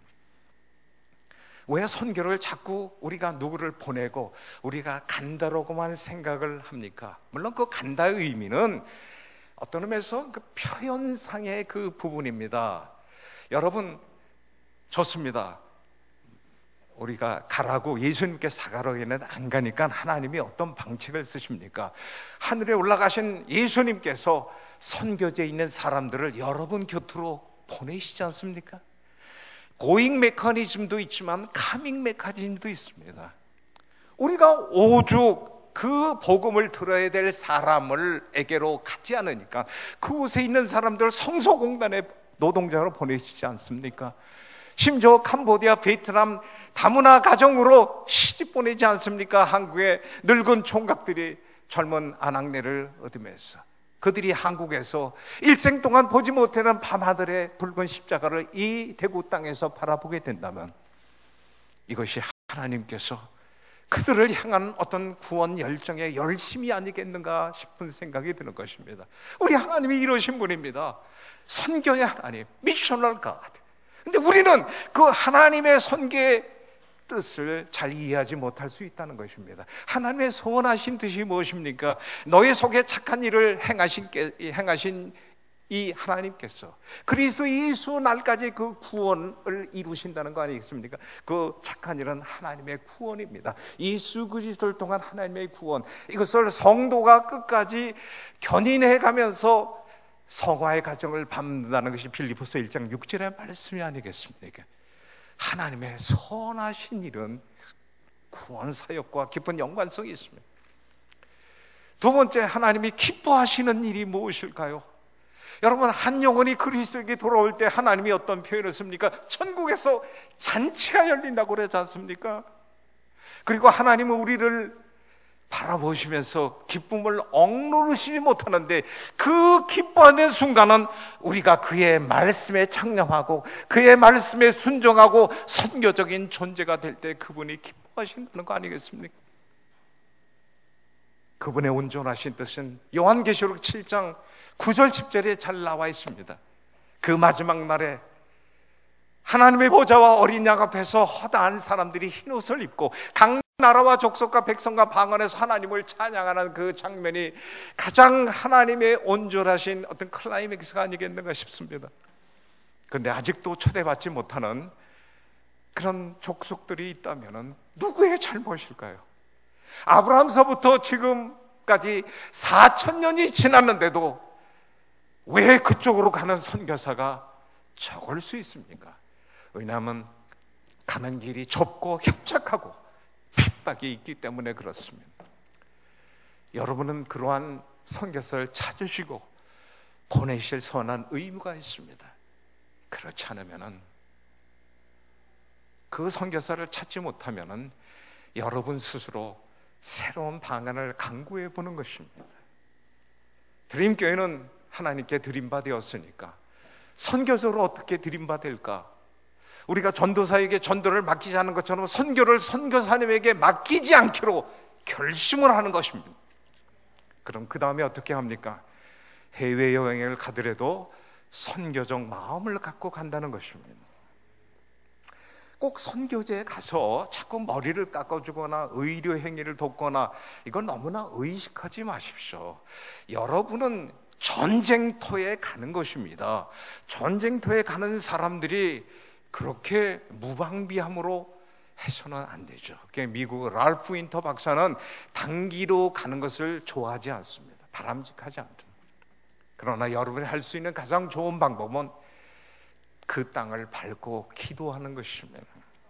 왜 선교를 자꾸 우리가 누구를 보내고 우리가 간다라고만 생각을 합니까? 물론 그 간다의 의미는 어떤 의미에서 그 표현상의 그 부분입니다. 여러분 좋습니다. 우리가 가라고 예수님께서 가라고 했는데 안 가니까 하나님이 어떤 방책을 쓰십니까? 하늘에 올라가신 예수님께서 선교지에 있는 사람들을 여러분 곁으로 보내시지 않습니까? 고잉 메커니즘도 있지만 카밍 메커니즘도 있습니다. 우리가 오죽 그 복음을 들어야 될 사람에게로 가지 않으니까 그곳에 있는 사람들을 성소공단에 노동자로 보내시지 않습니까? 심지어 캄보디아, 베트남 다문화 가정으로 시집 보내지 않습니까? 한국의 늙은 총각들이 젊은 아낙네를 얻으면서 그들이 한국에서 일생 동안 보지 못하는 밤하늘의 붉은 십자가를 이 대구 땅에서 바라보게 된다면 이것이 하나님께서 그들을 향한 어떤 구원 열정의 열심이 아니겠는가 싶은 생각이 드는 것입니다. 우리 하나님이 이러신 분입니다. 선교의 하나님, 미셔널 갓. 근데 우리는 그 하나님의 선교의 뜻을 잘 이해하지 못할 수 있다는 것입니다. 하나님의 소원하신 뜻이 무엇입니까? 너희 속에 착한 일을 행하신 이 하나님께서 그리스도 예수 날까지 그 구원을 이루신다는 거 아니겠습니까? 그 착한 일은 하나님의 구원입니다. 예수 그리스도를 통한 하나님의 구원, 이것을 성도가 끝까지 견인해 가면서 성화의 과정을 밟는다는 것이 빌립보서 1장 6절의 말씀이 아니겠습니까? 하나님의 선하신 일은 구원 사역과 깊은 연관성이 있습니다. 두 번째, 하나님이 기뻐하시는 일이 무엇일까요? 여러분, 한 영혼이 그리스도에게 돌아올 때 하나님이 어떤 표현을 씁니까? 천국에서 잔치가 열린다고 그러지 않습니까? 그리고 하나님은 우리를 바라보시면서 기쁨을 억누르시지 못하는데 그 기뻐하는 순간은 우리가 그의 말씀에 창념하고 그의 말씀에 순종하고 선교적인 존재가 될 때 그분이 기뻐하신다는 거 아니겠습니까? 그분의 온전하신 뜻은 요한계시록 7장 9절 10절에 잘 나와 있습니다. 그 마지막 날에 하나님의 보좌와 어린 양 앞에서 허다한 사람들이 흰옷을 입고 각 나라와 족속과 백성과 방언에서 하나님을 찬양하는 그 장면이 가장 하나님의 온전하신 어떤 클라이맥스가 아니겠는가 싶습니다. 그런데 아직도 초대받지 못하는 그런 족속들이 있다면 누구의 잘못일까요? 아브라함서부터 지금까지 4,000년이 지났는데도 왜 그쪽으로 가는 선교사가 적을 수 있습니까? 왜냐하면 가는 길이 좁고 협착하고 핍박이 있기 때문에 그렇습니다. 여러분은 그러한 선교사를 찾으시고 보내실 선한 의무가 있습니다. 그렇지 않으면은, 그 선교사를 찾지 못하면은 여러분 스스로 새로운 방안을 강구해 보는 것입니다. 드림교회는 하나님께 드림받았으니까 선교적으로 어떻게 드림받을까? 우리가 전도사에게 전도를 맡기지 않은 것처럼 선교를 선교사님에게 맡기지 않기로 결심을 하는 것입니다. 그럼 그 다음에 어떻게 합니까? 해외여행을 가더라도 선교적 마음을 갖고 간다는 것입니다. 꼭 선교제에 가서 자꾸 머리를 깎아주거나 의료 행위를 돕거나 이건 너무나 의식하지 마십시오. 여러분은 전쟁터에 가는 것입니다. 전쟁터에 가는 사람들이 그렇게 무방비함으로 해서는 안 되죠. 미국 랄프 윈터 박사는 단기로 가는 것을 좋아하지 않습니다. 바람직하지 않습니다. 그러나 여러분이 할 수 있는 가장 좋은 방법은 그 땅을 밟고 기도하는 것입니다.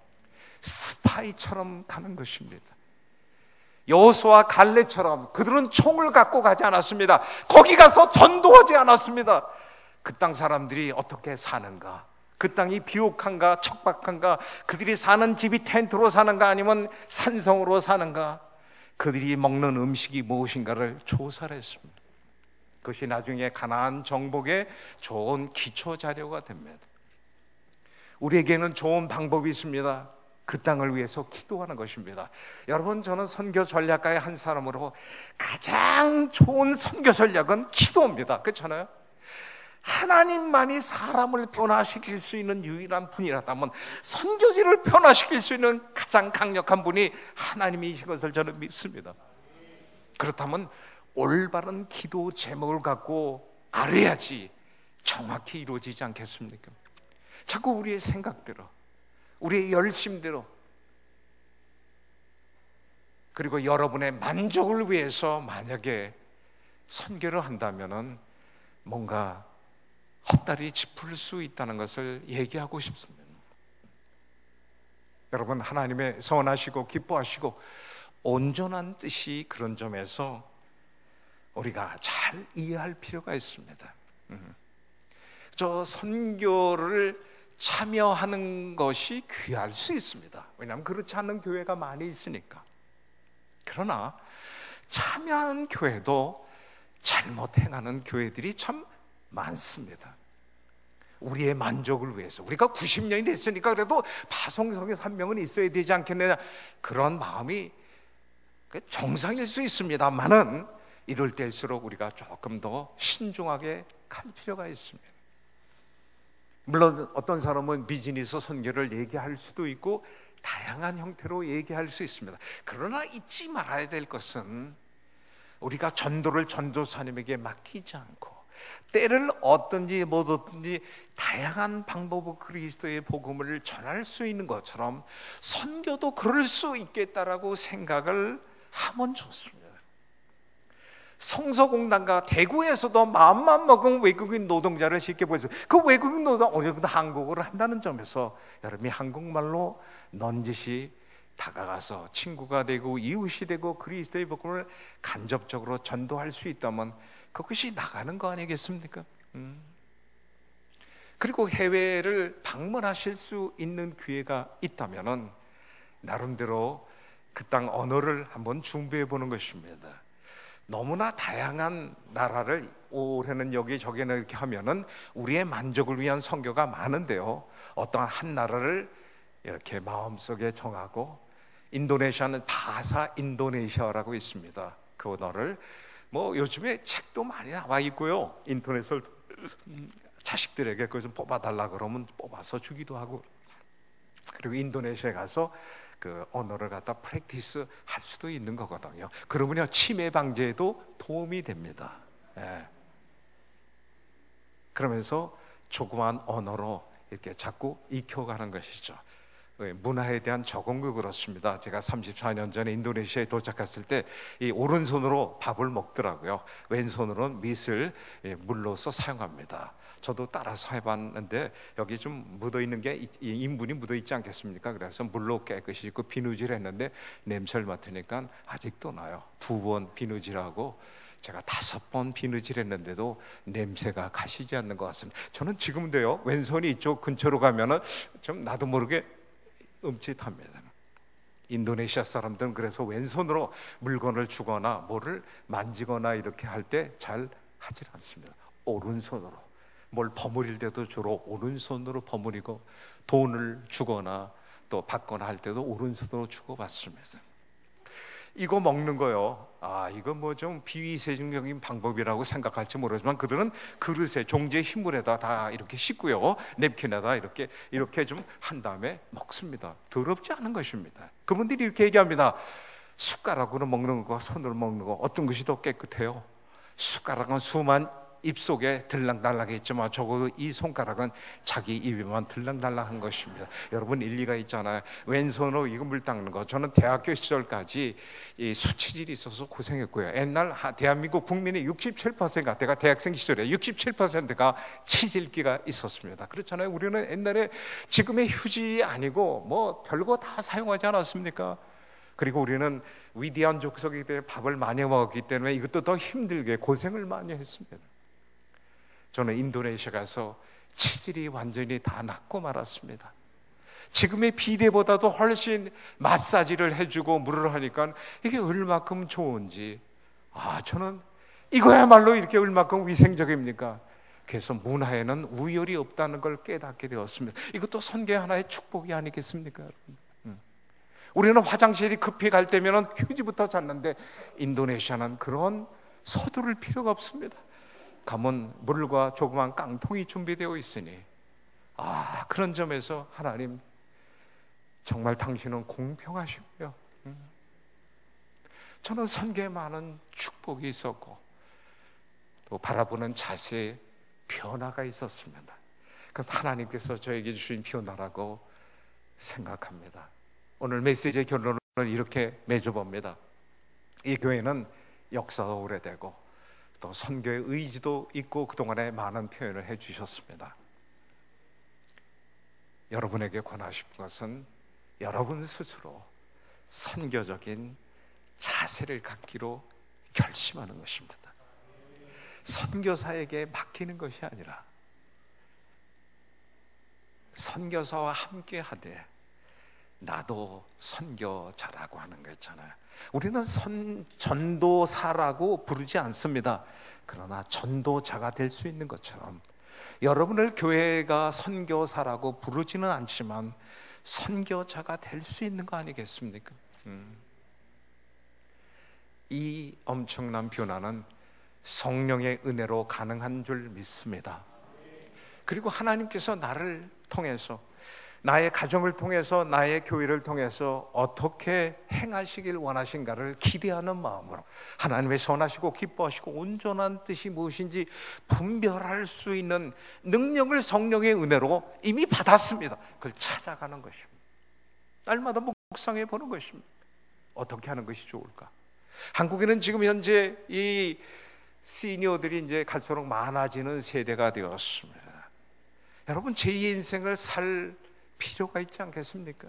스파이처럼 가는 것입니다. 여호수아와 갈렙처럼 그들은 총을 갖고 가지 않았습니다. 거기 가서 전도하지 않았습니다. 그 땅 사람들이 어떻게 사는가, 그 땅이 비옥한가 척박한가, 그들이 사는 집이 텐트로 사는가 아니면 산성으로 사는가, 그들이 먹는 음식이 무엇인가를 조사를 했습니다. 그것이 나중에 가나안 정복의 좋은 기초 자료가 됩니다. 우리에게는 좋은 방법이 있습니다. 그 땅을 위해서 기도하는 것입니다. 여러분, 저는 선교 전략가의 한 사람으로 가장 좋은 선교 전략은 기도입니다. 그렇잖아요? 하나님만이 사람을 변화시킬 수 있는 유일한 분이라면 선교지를 변화시킬 수 있는 가장 강력한 분이 하나님이신 것을 저는 믿습니다. 그렇다면 올바른 기도 제목을 갖고 알아야지 정확히 이루어지지 않겠습니까? 자꾸 우리의 생각대로, 우리의 열심대로, 그리고 여러분의 만족을 위해서 만약에 선교를 한다면은 뭔가 헛다리 짚을 수 있다는 것을 얘기하고 싶습니다. 여러분, 하나님의 선하시고 기뻐하시고 온전한 뜻이 그런 점에서 우리가 잘 이해할 필요가 있습니다. 저 선교를 참여하는 것이 귀할 수 있습니다. 왜냐하면 그렇지 않은 교회가 많이 있으니까. 그러나 참여하는 교회도 잘못 행하는 교회들이 참 많습니다. 우리의 만족을 위해서, 우리가 90년이 됐으니까 그래도 파송성에서 한 명은 있어야 되지 않겠느냐, 그런 마음이 정상일 수 있습니다만은 이럴 때일수록 우리가 조금 더 신중하게 갈 필요가 있습니다. 물론 어떤 사람은 비즈니스 선교를 얘기할 수도 있고 다양한 형태로 얘기할 수 있습니다. 그러나 잊지 말아야 될 것은 우리가 전도를 전도사님에게 맡기지 않고 때를 얻든지 못 얻든지 다양한 방법으로 그리스도의 복음을 전할 수 있는 것처럼 선교도 그럴 수 있겠다라고 생각을 하면 좋습니다. 성서공단과 대구에서도 마음만 먹은 외국인 노동자를 쉽게 보여서 그 외국인 노동자 어제도 한국어를 한다는 점에서 여러분이 한국말로 넌지시 다가가서 친구가 되고 이웃이 되고 그리스도의 복음을 간접적으로 전도할 수 있다면 그것이 나가는 거 아니겠습니까? 그리고 해외를 방문하실 수 있는 기회가 있다면은 나름대로 그 땅 언어를 한번 준비해 보는 것입니다. 너무나 다양한 나라를 올해는 여기 저기는 이렇게 하면은 우리의 만족을 위한 선교가 많은데요, 어떠한 한 나라를 이렇게 마음속에 정하고, 인도네시아는 바사 인도네시아라고 있습니다. 그 언어를 뭐 요즘에 책도 많이 나와 있고요, 인터넷을 자식들에게 그걸 좀 뽑아달라 그러면 뽑아서 주기도 하고, 그리고 인도네시아에 가서 그 언어를 갖다 프랙티스 할 수도 있는 거거든요. 그러면요 치매 방지에도 도움이 됩니다. 예. 그러면서 조그만 언어로 이렇게 자꾸 익혀가는 것이죠. 문화에 대한 적응도 그렇습니다. 제가 34년 전에 인도네시아에 도착했을 때 이 오른손으로 밥을 먹더라고요. 왼손으로는 밑을 물로써 사용합니다. 저도 따라서 해봤는데 여기 좀 묻어있는 게 인분이 묻어있지 않겠습니까? 그래서 물로 깨끗이 씻고 비누질 했는데 냄새를 맡으니까 아직도 나요. 2번 비누질하고 제가 5번 비누질 했는데도 냄새가 가시지 않는 것 같습니다. 저는 지금도요, 왼손이 이쪽 근처로 가면은 좀 나도 모르게 음칫합니다. 인도네시아 사람들은 그래서 왼손으로 물건을 주거나 뭐를 만지거나 이렇게 할 때 잘 하질 않습니다. 오른손으로 뭘 버무릴 때도 주로 오른손으로 버무리고, 돈을 주거나 또 받거나 할 때도 오른손으로 주고 받습니다. 이거 먹는 거요, 이거 뭐 좀 비위생적인 방법이라고 생각할지 모르지만 그들은 그릇에 종지에 흰물에다 다 이렇게 씻고요, 냅킨에다 이렇게 좀 한 다음에 먹습니다. 더럽지 않은 것입니다. 그분들이 이렇게 얘기합니다. 숟가락으로 먹는 것과 손으로 먹는 것 어떤 것이 더 깨끗해요? 숟가락은 수만 입속에 들락날락했지만 적어도 이 손가락은 자기 입에만 들락날락한 것입니다. 여러분 일리가 있잖아요. 왼손으로 이거 물 닦는 거, 저는 대학교 시절까지 이 수치질이 있어서 고생했고요. 옛날 대한민국 국민의 67%가, 내가 대학생 시절에 67%가 치질기가 있었습니다. 그렇잖아요. 우리는 옛날에 지금의 휴지 아니고 뭐 별거 다 사용하지 않았습니까? 그리고 우리는 위대한 족속이기 때문에 밥을 많이 먹었기 때문에 이것도 더 힘들게 고생을 많이 했습니다. 저는 인도네시아 가서 치질이 완전히 다 낫고 말았습니다. 지금의 비데보다도 훨씬 마사지를 해주고 물을 하니까 이게 얼마큼 좋은지, 저는 이거야말로 이렇게 얼마큼 위생적입니까? 그래서 문화에는 우열이 없다는 걸 깨닫게 되었습니다. 이것도 선교의 하나의 축복이 아니겠습니까? 우리는 화장실이 급히 갈 때면 휴지부터 찾는데 인도네시아는 그런 서두를 필요가 없습니다. 가면 물과 조그만 깡통이 준비되어 있으니, 그런 점에서 하나님 정말 당신은 공평하시고요. 저는 선교에 많은 축복이 있었고 또 바라보는 자세에 변화가 있었습니다. 그래서 하나님께서 저에게 주신 변화라고 생각합니다. 오늘 메시지의 결론은 이렇게 맺어봅니다. 이 교회는 역사도 오래되고 또 선교의 의지도 있고 그동안에 많은 표현을 해주셨습니다. 여러분에게 권하실 것은 여러분 스스로 선교적인 자세를 갖기로 결심하는 것입니다. 선교사에게 맡기는 것이 아니라 선교사와 함께 하되 나도 선교자라고 하는 거 있잖아요. 우리는 전도사라고 부르지 않습니다. 그러나 전도자가 될 수 있는 것처럼 여러분을 교회가 선교사라고 부르지는 않지만 선교자가 될 수 있는 거 아니겠습니까? 이 엄청난 변화는 성령의 은혜로 가능한 줄 믿습니다. 그리고 하나님께서 나를 통해서, 나의 가정을 통해서, 나의 교회를 통해서 어떻게 행하시길 원하신가를 기대하는 마음으로 하나님의 선하시고 기뻐하시고 온전한 뜻이 무엇인지 분별할 수 있는 능력을 성령의 은혜로 이미 받았습니다. 그걸 찾아가는 것입니다. 날마다 묵상해 보는 것입니다. 어떻게 하는 것이 좋을까? 한국에는 지금 현재 이 시니어들이 이제 갈수록 많아지는 세대가 되었습니다. 여러분, 제2의 인생을 살 필요가 있지 않겠습니까?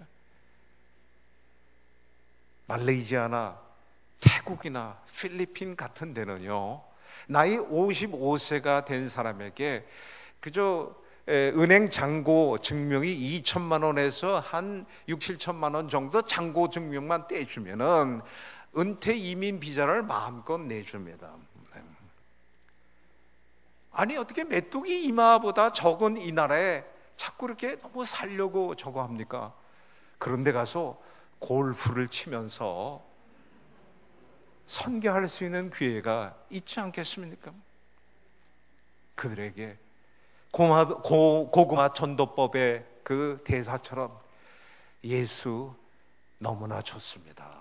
말레이시아나 태국이나 필리핀 같은 데는요, 나이 55세가 된 사람에게 그저 은행 잔고 증명이 2천만 원에서 한 6, 7천만 원 정도 잔고 증명만 떼주면은 은퇴 이민 비자를 마음껏 내줍니다. 아니, 어떻게 메뚜기 이마보다 적은 이 나라에 자꾸 이렇게 너무 살려고 저거 합니까? 그런데 가서 골프를 치면서 선교할 수 있는 기회가 있지 않겠습니까? 그들에게 고구마 전도법의 그 대사처럼 예수 너무나 좋습니다.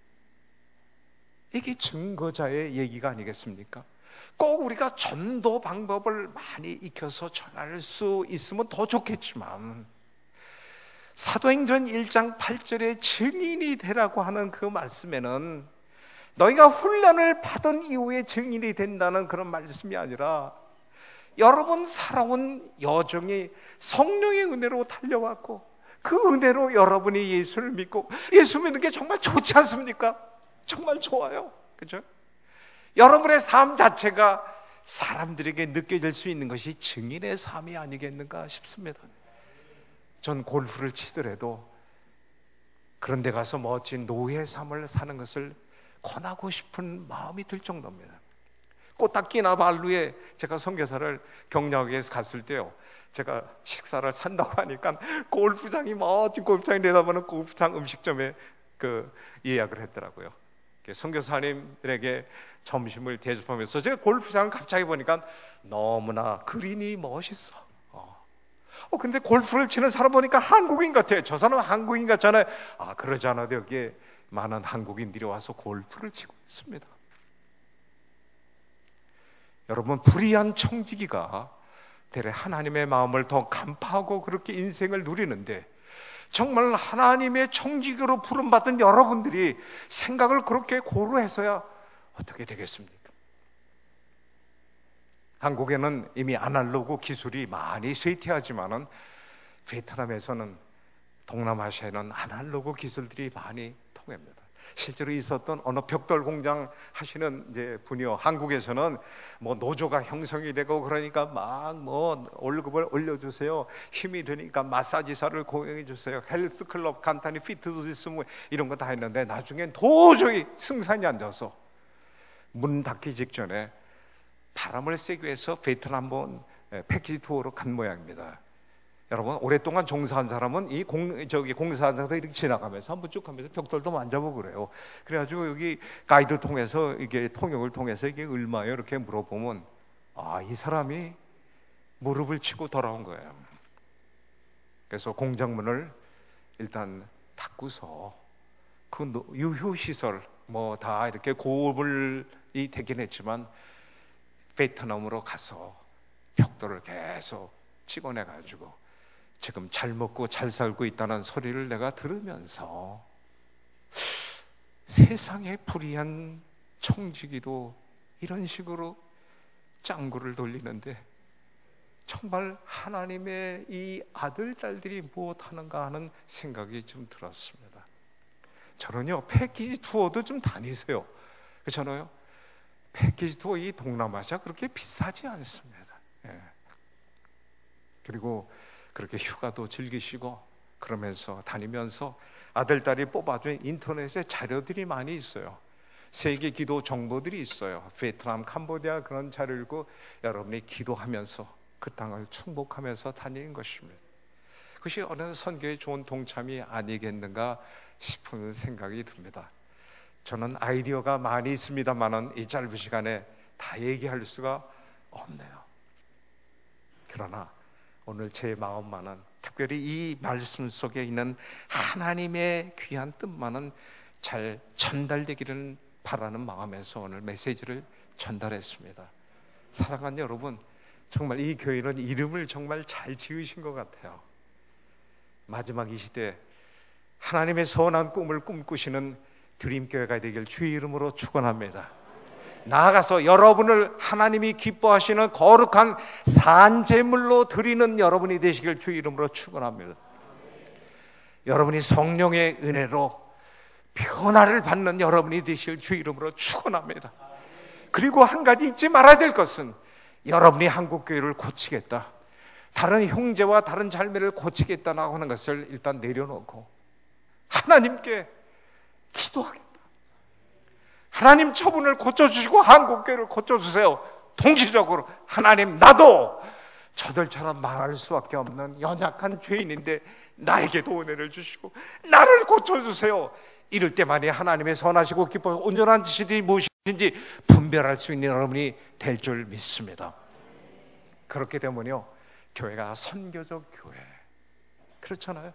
이게 증거자의 얘기가 아니겠습니까? 꼭 우리가 전도 방법을 많이 익혀서 전할 수 있으면 더 좋겠지만, 사도행전 1장 8절에 증인이 되라고 하는 그 말씀에는 너희가 훈련을 받은 이후에 증인이 된다는 그런 말씀이 아니라, 여러분 살아온 여정이 성령의 은혜로 달려왔고 그 은혜로 여러분이 예수를 믿고, 예수 믿는 게 정말 좋지 않습니까? 정말 좋아요. 그죠? 여러분의 삶 자체가 사람들에게 느껴질 수 있는 것이 증인의 삶이 아니겠는가 싶습니다. 전 골프를 치더라도 그런 데 가서 멋진 노예 삶을 사는 것을 권하고 싶은 마음이 들 정도입니다. 코타키나 발루에 제가 선교사를 격려하기 위해서 갔을 때요, 제가 식사를 산다고 하니까 골프장이 멋진 골프장이 내다보는 골프장 음식점에 그 예약을 했더라고요. 선교사님들에게 점심을 대접하면서 제가 골프장을 갑자기 보니까 너무나 그린이 멋있어. 근데 골프를 치는 사람 보니까 한국인 같아요. 저 사람은 한국인 같잖아요. 그러지 않아도 여기에 많은 한국인들이 와서 골프를 치고 있습니다. 여러분, 불의한 청지기가 대래 하나님의 마음을 더 간파하고 그렇게 인생을 누리는데, 정말 하나님의 청지기로 부름받은 여러분들이 생각을 그렇게 고루해서야 어떻게 되겠습니까? 한국에는 이미 아날로그 기술이 많이 쇠퇴하지만은 베트남에서는, 동남아시아에는 아날로그 기술들이 많이 통합니다. 실제로 있었던 어느 벽돌 공장 하시는 이제 분이요, 한국에서는 뭐 노조가 형성이 되고 그러니까 막 뭐 월급을 올려주세요, 힘이 되니까 마사지사를 고용해 주세요, 헬스클럽 간단히 피트도 있으면 이런 거 다 했는데, 나중엔 도저히 승산이 안 돼서 문 닫기 직전에 바람을 쐬기 위해서 베트남 한번 패키지 투어로 간 모양입니다. 여러분, 오랫동안 종사한 사람은 이 공사한 사람들 이렇게 지나가면서 한번 쭉 하면서 벽돌도 만져보고 그래요. 그래가지고 여기 가이드 통해서, 이게 통역을 통해서 이게 얼마예요? 이렇게 물어보면, 이 사람이 무릎을 치고 돌아온 거예요. 그래서 공장문을 일단 닫고서 그 유휴시설 뭐 다 이렇게 고불이 되긴 했지만 베트남으로 가서 벽돌을 계속 찍어내가지고 지금 잘 먹고 잘 살고 있다는 소리를 내가 들으면서, 세상의 불의한 청지기도 이런 식으로 짱구를 돌리는데 정말 하나님의 이 아들, 딸들이 무엇하는가 하는 생각이 좀 들었습니다. 저는요, 패키지 투어도 좀 다니세요. 그렇잖아요. 패키지 투어 이 동남아시아 그렇게 비싸지 않습니다. 그리고 그렇게 휴가도 즐기시고 그러면서 다니면서 아들, 딸이 뽑아준 인터넷에 자료들이 많이 있어요. 세계 기도 정보들이 있어요. 베트남, 캄보디아 그런 자료를 읽고 여러분이 기도하면서 그 땅을 축복하면서 다니는 것입니다. 그것이 어느 선교에 좋은 동참이 아니겠는가 싶은 생각이 듭니다. 저는 아이디어가 많이 있습니다만은 이 짧은 시간에 다 얘기할 수가 없네요. 그러나 오늘 제 마음만은 특별히 이 말씀 속에 있는 하나님의 귀한 뜻만은 잘 전달되기를 바라는 마음에서 오늘 메시지를 전달했습니다. 사랑하는 여러분, 정말 이 교회는 이름을 정말 잘 지으신 것 같아요. 마지막 이 시대 하나님의 선한 꿈을 꿈꾸시는 드림교회가 되길 주의 이름으로 축원합니다. 나아가서 여러분을 하나님이 기뻐하시는 거룩한 산제물로 드리는 여러분이 되시길 주의 이름으로 축원합니다. 여러분이 성령의 은혜로 변화를 받는 여러분이 되실 주의 이름으로 축원합니다. 그리고 한 가지 잊지 말아야 될 것은 여러분이 한국교회를 고치겠다, 다른 형제와 다른 자매를 고치겠다라고 하는 것을 일단 내려놓고 하나님께 기도하겠다. 하나님 처분을 고쳐주시고 한국교회를 고쳐주세요. 동시적으로 하나님, 나도 저들처럼 망할 수밖에 없는 연약한 죄인인데 나에게도 은혜를 주시고 나를 고쳐주세요. 이럴 때만이 하나님의 선하시고 기뻐서 온전한 뜻이 무엇인지 분별할 수 있는 여러분이 될 줄 믿습니다. 그렇게 되면요, 교회가 선교적 교회, 그렇잖아요.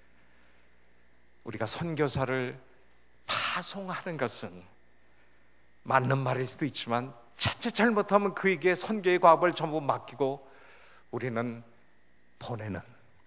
우리가 선교사를 파송하는 것은 맞는 말일 수도 있지만 자칫 잘못하면 그에게 선교의 과업을 전부 맡기고 우리는 보내는,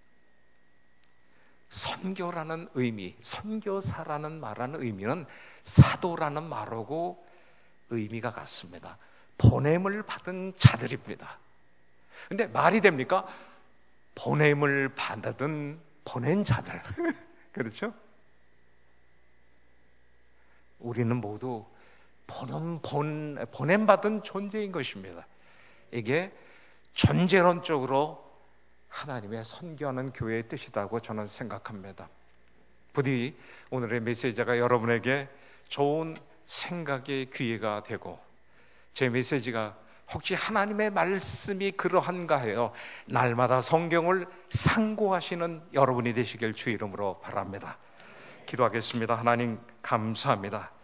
선교라는 의미, 선교사라는 말하는 의미는 사도라는 말하고 의미가 같습니다. 보냄을 받은 자들입니다. 근데 말이 됩니까? 보냄을 받은 보낸 자들 그렇죠? 우리는 모두 보냄받은 존재인 것입니다. 이게 존재론적으로 하나님의 선교하는 교회의 뜻이라고 저는 생각합니다. 부디 오늘의 메시지가 여러분에게 좋은 생각의 기회가 되고, 제 메시지가 혹시 하나님의 말씀이 그러한가 해요 날마다 성경을 상고하시는 여러분이 되시길 주 이름으로 바랍니다. 기도하겠습니다. 하나님 감사합니다.